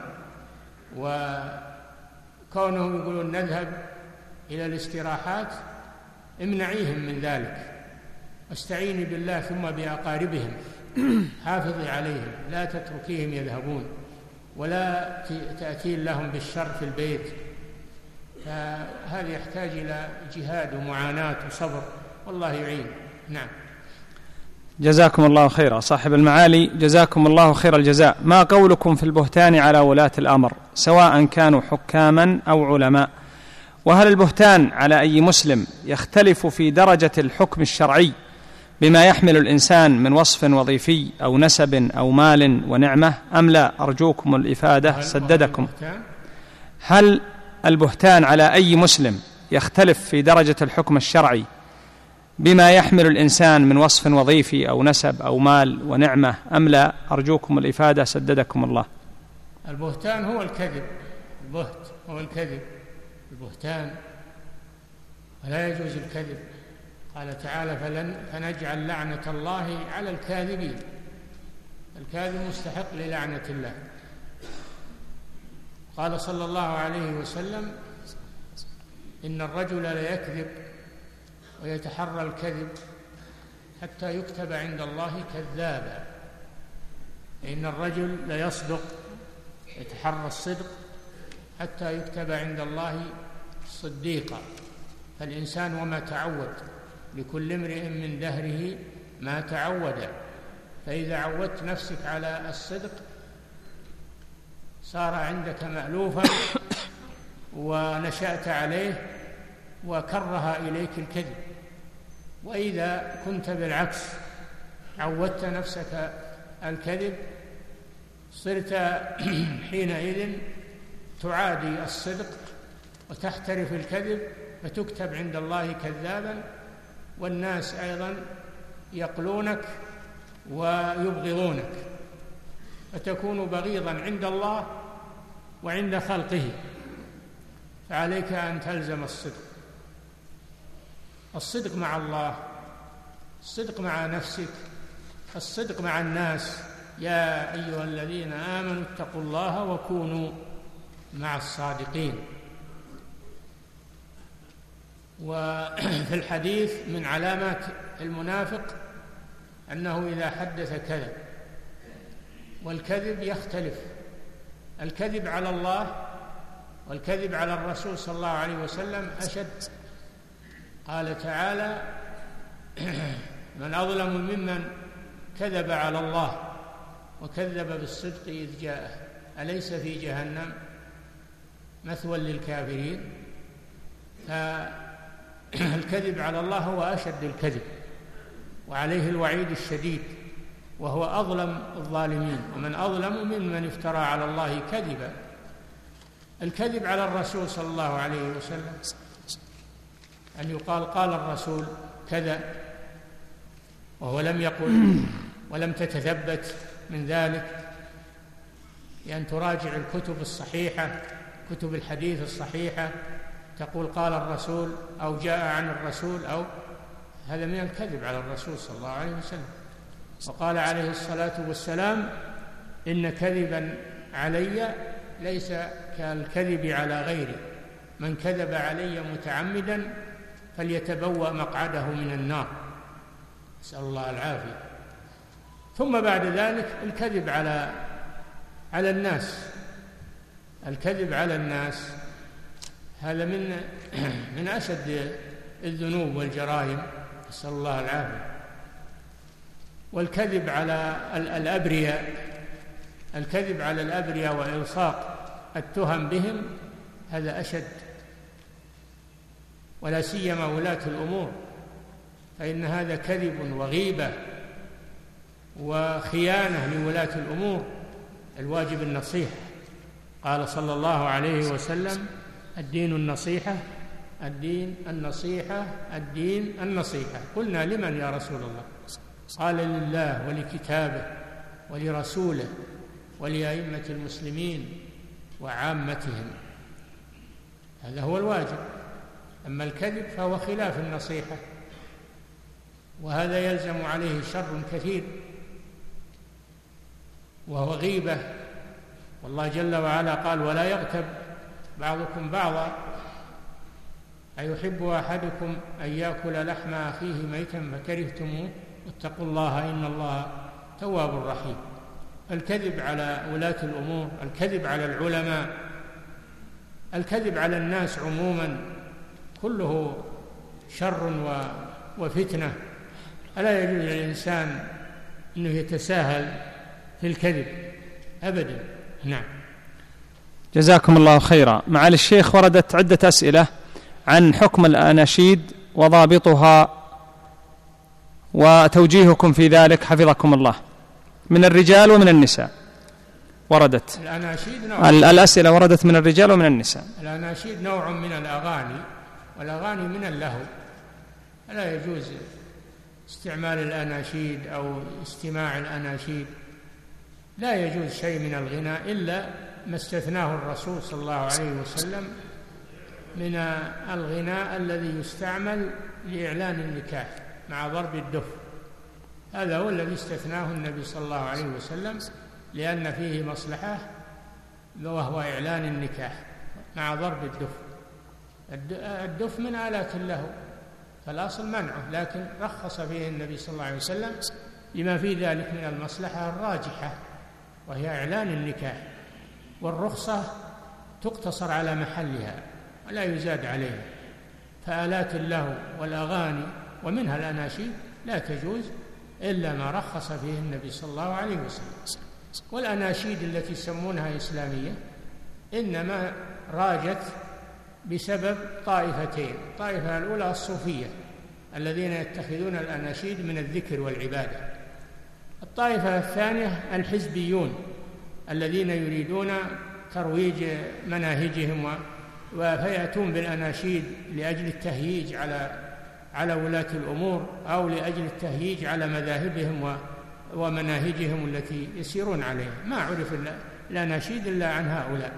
وكونهم يقولون نذهب إلى الاستراحات امنعيهم من ذلك، واستعيني بالله ثم بأقاربهم، حافظي عليهم، لا تتركيهم يذهبون، ولا تأتين لهم بالشر في البيت. فهذا يحتاج إلى جهاد ومعاناة وصبر، والله يعين. نعم. جزاكم الله خيرا. صاحب المعالي جزاكم الله خير الجزاء، ما قولكم في البهتان على ولاة الأمر سواء كانوا حكاما أو علماء؟ وهل البهتان على أي مسلم يختلف في درجة الحكم الشرعي بما يحمل الإنسان من وصف وظيفي أو نسب أو مال ونعمة أم لا؟ أرجوكم الإفادة سددكم. هل البهتان على أي مسلم يختلف في درجة الحكم الشرعي بما يحمل الإنسان من وصف وظيفي أو نسب أو مال ونعمة أم لا؟ أرجوكم الإفادة سددكم الله. البهتان هو الكذب البهت هو الكذب، البهتان، ولا يجوز الكذب. قال تعالى فلن فنجعل لعنة الله على الكاذبين، الكاذب مستحق للعنة الله. قال صلى الله عليه وسلم إن الرجل ليكذب ويتحرى الكذب حتى يكتب عند الله كذابا. إن الرجل ليصدق يتحرى الصدق حتى يكتب عند الله صديقا. فالإنسان وما تعود، لكل امرئ من دهره ما تعود. فإذا عودت نفسك على الصدق صار عندك مألوفا ونشأت عليه وكره إليك الكذب. وإذا كنت بالعكس عودت نفسك الكذب صرت حينئذ تعادي الصدق وتحترف الكذب فتكتب عند الله كذابا، والناس أيضا يقلونك ويبغضونك، فتكون بغيضا عند الله وعند خلقه. فعليك أن تلزم الصدق، الصدق مع الله، الصدق مع نفسك، الصدق مع الناس. يا أيها الذين آمنوا اتقوا الله وكونوا مع الصادقين. وفي الحديث من علامات المنافق أنه إذا حدث كذب، والكذب يختلف، الكذب على الله والكذب على الرسول صلى الله عليه وسلم أشد. قال تعالى من أظلم ممن كذب على الله وكذب بالصدق إذ جاءه أليس في جهنم مثوى للكافرين. فالكذب على الله هو أشد الكذب وعليه الوعيد الشديد، وهو أظلم الظالمين. ومن أظلم ممن افترى على الله كذبا. الكذب على الرسول صلى الله عليه وسلم أن يقال قال الرسول كذا وهو لم يقل، ولم تتثبت من ذلك، لأن تراجع الكتب الصحيحة، كتب الحديث الصحيحة، تقول قال الرسول أو جاء عن الرسول، أو هذا من الكذب على الرسول صلى الله عليه وسلم. وقال عليه الصلاة والسلام إن كذبا علي ليس كالكذب على غيري، من كذب علي متعمدا فليتبوأ مقعده من النار، نسأل الله العافية. ثم بعد ذلك الكذب على على الناس، الكذب على الناس هذا من من أشد الذنوب والجرائم، نسأل الله العافية. والكذب على الأبرياء، الكذب على الأبرياء وإلصاق التهم بهم هذا أشد، ولا سيما ولاة الأمور، فإن هذا كذب وغيبة وخيانة لولاة الأمور. الواجب النصيحة. قال صلى الله عليه وسلم الدين النصيحة، الدين النصيحة، الدين النصيحة. قلنا لمن يا رسول الله؟ قال لله ولكتابه ولرسوله ولأئمة المسلمين وعامتهم، هذا هو الواجب. أما الكذب فهو خلاف النصيحة، وهذا يلزم عليه شر كثير وهو غيبة. والله جل وعلا قال ولا يغتب بعضكم بعضا أيحب أحدكم أن يأكل لحم أخيه ميتا فكرهتموه واتقوا الله إن الله تواب رحيم. الكذب على ولاة الأمور، الكذب على العلماء، الكذب على الناس عموما كله شر وفتنة. ألا يجوز للإنسان أنه يتساهل في الكذب أبدا. نعم. جزاكم الله خيرا. معالي الشيخ، وردت عدة أسئلة عن حكم الأناشيد وضابطها وتوجيهكم في ذلك حفظكم الله، من الرجال ومن النساء. وردت الأناشيد نوع الأسئلة وردت من الرجال ومن النساء. الأناشيد نوع من الأغاني، والأغاني من اللهو، لا يجوز استعمال الأناشيد أو استماع الأناشيد، لا يجوز شيء من الغناء إلا ما استثناه الرسول صلى الله عليه وسلم من الغناء الذي يستعمل لإعلان النكاح مع ضرب الدف. هذا هو الذي استثناه النبي صلى الله عليه وسلم لأن فيه مصلحة وهو إعلان النكاح مع ضرب الدف. الدف من آلات اللهو فالأصل منعه، لكن رخص فيه النبي صلى الله عليه وسلم لما في ذلك من المصلحة الراجحة وهي إعلان النكاح، والرخصة تقتصر على محلها ولا يزاد عليها. فآلات اللهو والأغاني ومنها الأناشيد لا تجوز إلا ما رخص فيه النبي صلى الله عليه وسلم. والأناشيد التي يسمونها إسلامية إنما راجت بسبب طائفتين: الطائفة الأولى الصوفية الذين يتخذون الأناشيد من الذكر والعبادة، الطائفة الثانية الحزبيون الذين يريدون ترويج مناهجهم وفيأتون بالأناشيد لأجل التهييج على على ولاة الأمور أو لأجل التهييج على مذاهبهم ومناهجهم التي يسيرون عليها. ما عرف الأناشيد إلا عن هؤلاء.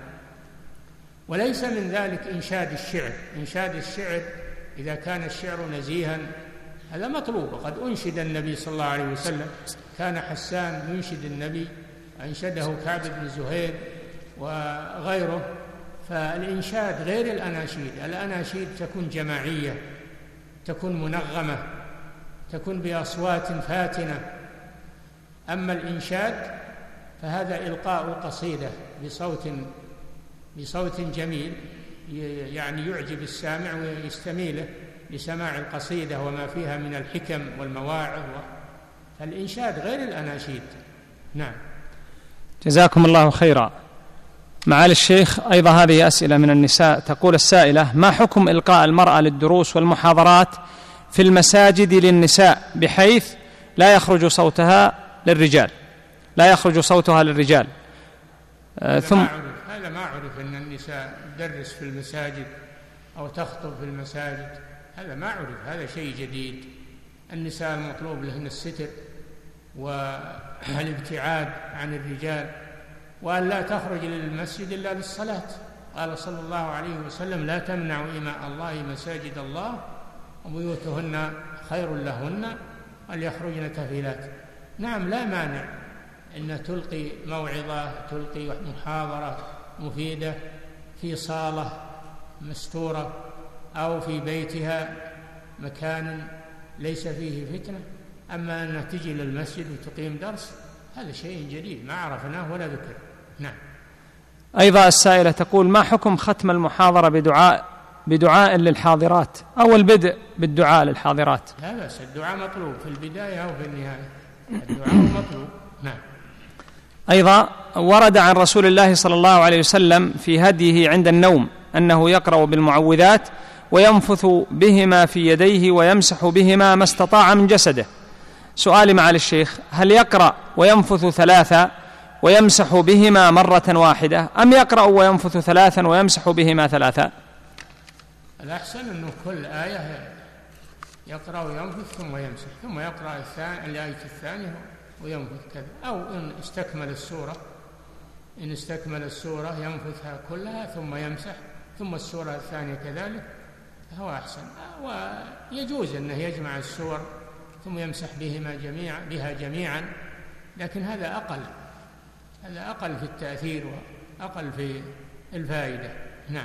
وليس من ذلك إنشاد الشعر. إنشاد الشعر إذا كان الشعر نزيها هذا مطلوب، وقد أنشد النبي صلى الله عليه وسلم، كان حسان ينشد النبي، أنشده كعب بن زهير وغيره. فالإنشاد غير الأناشيد. الأناشيد تكون جماعية، تكون منغمة، تكون بأصوات فاتنة. أما الإنشاد فهذا إلقاء قصيدة بصوت بصوت جميل يعني يعجب السامع ويستميله لسماع القصيدة وما فيها من الحكم والمواعظ. فالإنشاد غير الأناشيد. نعم. جزاكم الله خيرا. معالي الشيخ، أيضا هذه أسئلة من النساء. تقول السائلة: ما حكم إلقاء المرأة للدروس والمحاضرات في المساجد للنساء بحيث لا يخرج صوتها للرجال لا يخرج صوتها للرجال آه ثم هذا ما أعرف أن النساء تدرس في المساجد أو تخطب في المساجد، هذا ما أعرف، هذا شيء جديد. النساء المطلوب لهن الستر والابتعاد عن الرجال، وأن لا تخرج للمسجد إلا للصلاة. قال صلى الله عليه وسلم: لا تمنعوا إماء الله مساجد الله وبيوتهن خير لهن وليخرجن تفيلات. نعم، لا مانع أن تلقي موعظة، تلقي محاضرة مفيدة في صالة مستورة أو في بيتها مكان ليس فيه فتنة. أما أن تجي للمسجد وتقيم درس هذا شيء جديد ما عرفناه ولا ذكر. نعم. أيضا السائلة تقول: ما حكم ختم المحاضرة بدعاء بدعاء للحاضرات أو البدء بالدعاء للحاضرات؟ لا بأس، الدعاء مطلوب في البداية أو في النهاية، الدعاء مطلوب. نعم. أيضا ورد عن رسول الله صلى الله عليه وسلم في هديه عند النوم أنه يقرأ بالمعوذات وينفث بهما في يديه ويمسح بهما ما استطاع من جسده. سؤالي معالي الشيخ: هل يقرأ وينفث ثلاثة ويمسح بهما مرة واحدة، أم يقرأ وينفث ثلاثا ويمسح بهما ثلاثة؟ الأحسن أنه كل آية يقرأ وينفث ثم يمسح، ثم يقرأ الآية الثانية وينفث كذا، أو إن استكمل السورة إن استكمل السورة ينفثها كلها ثم يمسح، ثم السورة الثانية كذلك، فهو أحسن. ويجوز أنه يجمع السور ثم يمسح بهما جميعا بها جميعا، لكن هذا أقل هذا أقل في التأثير وأقل في الفائدة. نعم.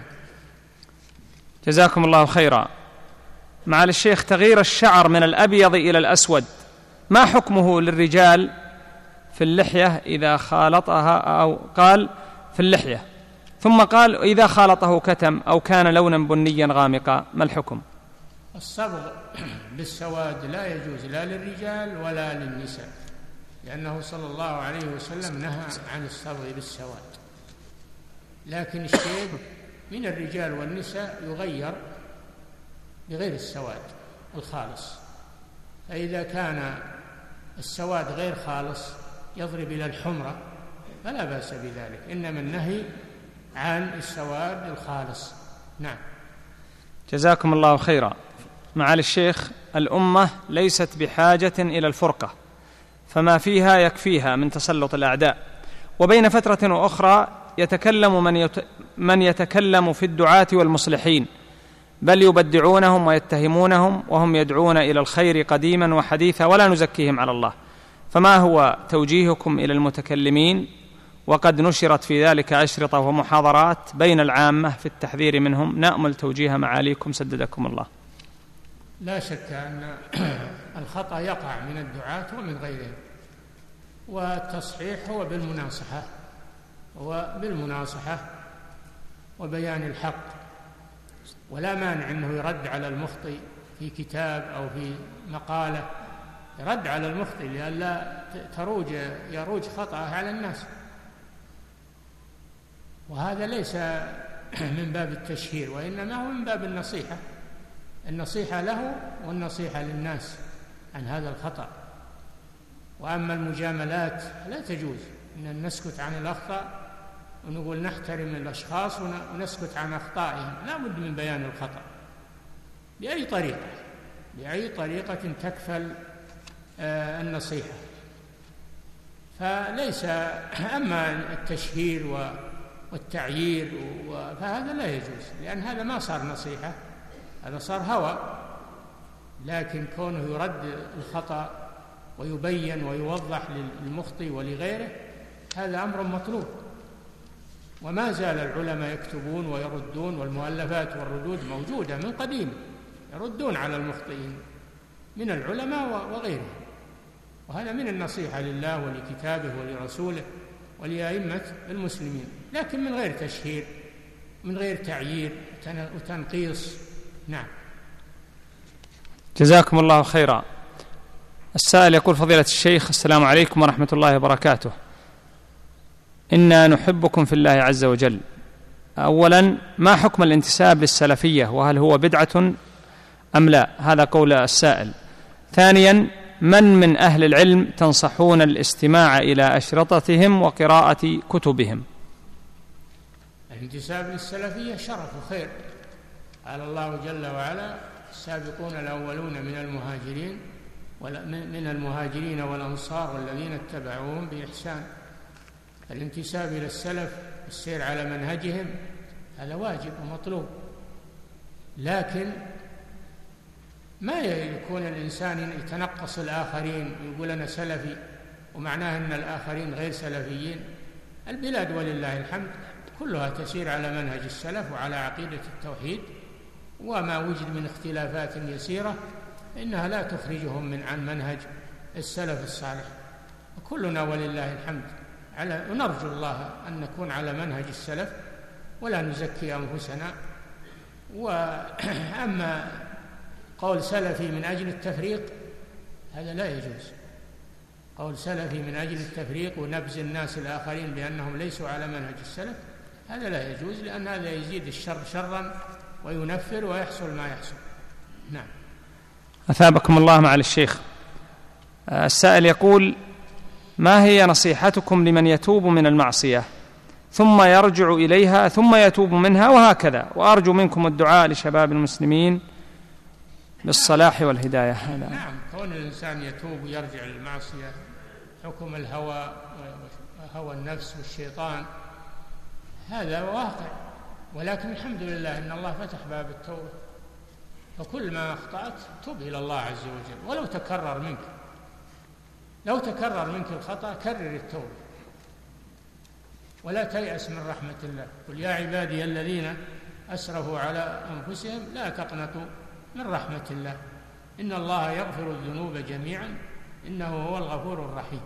جزاكم الله خيرا. معالي الشيخ، تغيير الشعر من الأبيض إلى الأسود ما حكمه للرجال في اللحية إذا خالطها، أو قال في اللحية ثم قال إذا خالطه كتم أو كان لونا بنيا غامقا، ما الحكم؟ الصبغ بالسواد لا يجوز لا للرجال ولا للنساء، لأنه صلى الله عليه وسلم نهى عن الصبغ بالسواد. لكن الشيب من الرجال والنساء يغير بغير السواد الخالص، فإذا كان السواد غير خالص يضرب إلى الحمرة فلا بأس بذلك، إنما النهي عن السواد الخالص. نعم. جزاكم الله خيرا. معالي الشيخ، الأمة ليست بحاجة إلى الفرقة، فما فيها يكفيها من تسلط الأعداء، وبين فترة وأخرى يتكلم من, يت... من يتكلم في الدعاة والمصلحين، بل يبدعونهم ويتهمونهم وهم يدعون إلى الخير قديما وحديثا ولا نزكيهم على الله، فما هو توجيهكم إلى المتكلمين؟ وقد نشرت في ذلك أشرطة ومحاضرات بين العامة في التحذير منهم، نأمل توجيه معاليكم سددكم الله. لا شك أن الخطأ يقع من الدعاة ومن غيرهم، والتصحيح هو بالمناصحة هو بالمناصحة وبيان الحق، ولا مانع أنه يرد على المخطئ في كتاب أو في مقالة، يرد على المخطئ لئلا تروج يروج خطأه على الناس، وهذا ليس من باب التشهير، وإنما هو من باب النصيحة النصيحة له والنصيحة للناس عن هذا الخطأ. وأما المجاملات لا تجوز، إن نسكت عن الأخطاء ونقول نحترم الأشخاص ونسكت عن أخطائهم، لا بد من بيان الخطأ بأي طريقة بأي طريقة تكفل آه النصيحة. فليس أما التشهير والتعيير فهذا لا يجوز، لأن هذا ما صار نصيحة، هذا صار هوى. لكن كونه يرد الخطأ ويبين ويوضح للمخطئ ولغيره هذا أمر مطلوب، وما زال العلماء يكتبون ويردون، والمؤلفات والردود موجودة من قديم، يردون على المخطئين من العلماء وغيرهم، وهذا من النصيحة لله ولكتابه ولرسوله ولأئمة المسلمين، لكن من غير تشهير، من غير تعيير وتنقيص. نعم. جزاكم الله خيرا. السائل يقول: فضيلة الشيخ، السلام عليكم ورحمة الله وبركاته، إنا نحبكم في الله عز وجل. أولا، ما حكم الانتساب للسلفية، وهل هو بدعة أم لا؟ هذا قول السائل. ثانيا، من من أهل العلم تنصحون الاستماع إلى أشرطتهم وقراءة كتبهم؟ الانتساب للسلفية شرف وخير، قال الله جل وعلا: السابقون الأولون من المهاجرين من المهاجرين والأنصار والذين اتبعوهم بإحسان. الانتساب إلى السلف والسير على منهجهم هذا واجب ومطلوب، لكن ما يكون الإنسان يتنقص الآخرين ويقول أنا سلفي ومعناه أن الآخرين غير سلفيين. البلاد ولله الحمد كلها تسير على منهج السلف وعلى عقيدة التوحيد، وما وجد من اختلافات يسيرة إنها لا تخرجهم من عن منهج السلف الصالح، وكلنا ولله الحمد على، ونرجو الله أن نكون على منهج السلف ولا نزكي أنفسنا. وأما قول سلفي من أجل التفريق هذا لا يجوز، قول سلفي من أجل التفريق ونبذ الناس الآخرين بأنهم ليسوا على منهج السلف هذا لا يجوز، لأن هذا يزيد الشر شرا وينفر ويحصل ما يحصل. نعم. أثابكم الله معالي الشيخ. السائل يقول: ما هي نصيحتكم لمن يتوب من المعصية ثم يرجع إليها ثم يتوب منها وهكذا؟ وأرجو منكم الدعاء لشباب المسلمين بالصلاح والهداية. نعم، كون الإنسان يتوب ويرجع للمعصية حكم الهوى وهوى النفس والشيطان هذا واقع، ولكن الحمد لله إن الله فتح باب التوبة، فكل ما أخطأت تب إلى الله عز وجل، ولو تكرر منك لو تكرر منك الخطأ كرر التوبة ولا تيأس من رحمة الله. قل يا عبادي الذين أسرفوا على أنفسهم لا تقنطوا من رحمة الله إن الله يغفر الذنوب جميعا إنه هو الغفور الرحيم.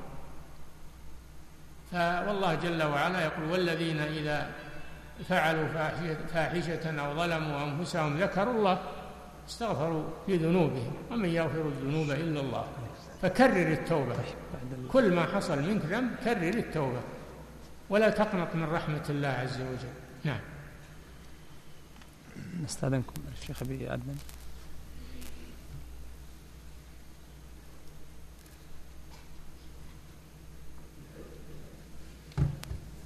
فوالله جل وعلا يقول: والذين إذا فعلوا فاحشة أو ظلموا أنفسهم ذكروا الله استغفروا لذنوبهم ومن يغفر الذنوب إلا الله. فكرر التوبة، كل ما حصل منك ذنب كرر التوبة ولا تقنط من رحمة الله عز وجل. نعم. نستأذنكم الشيخ أبي أدمن.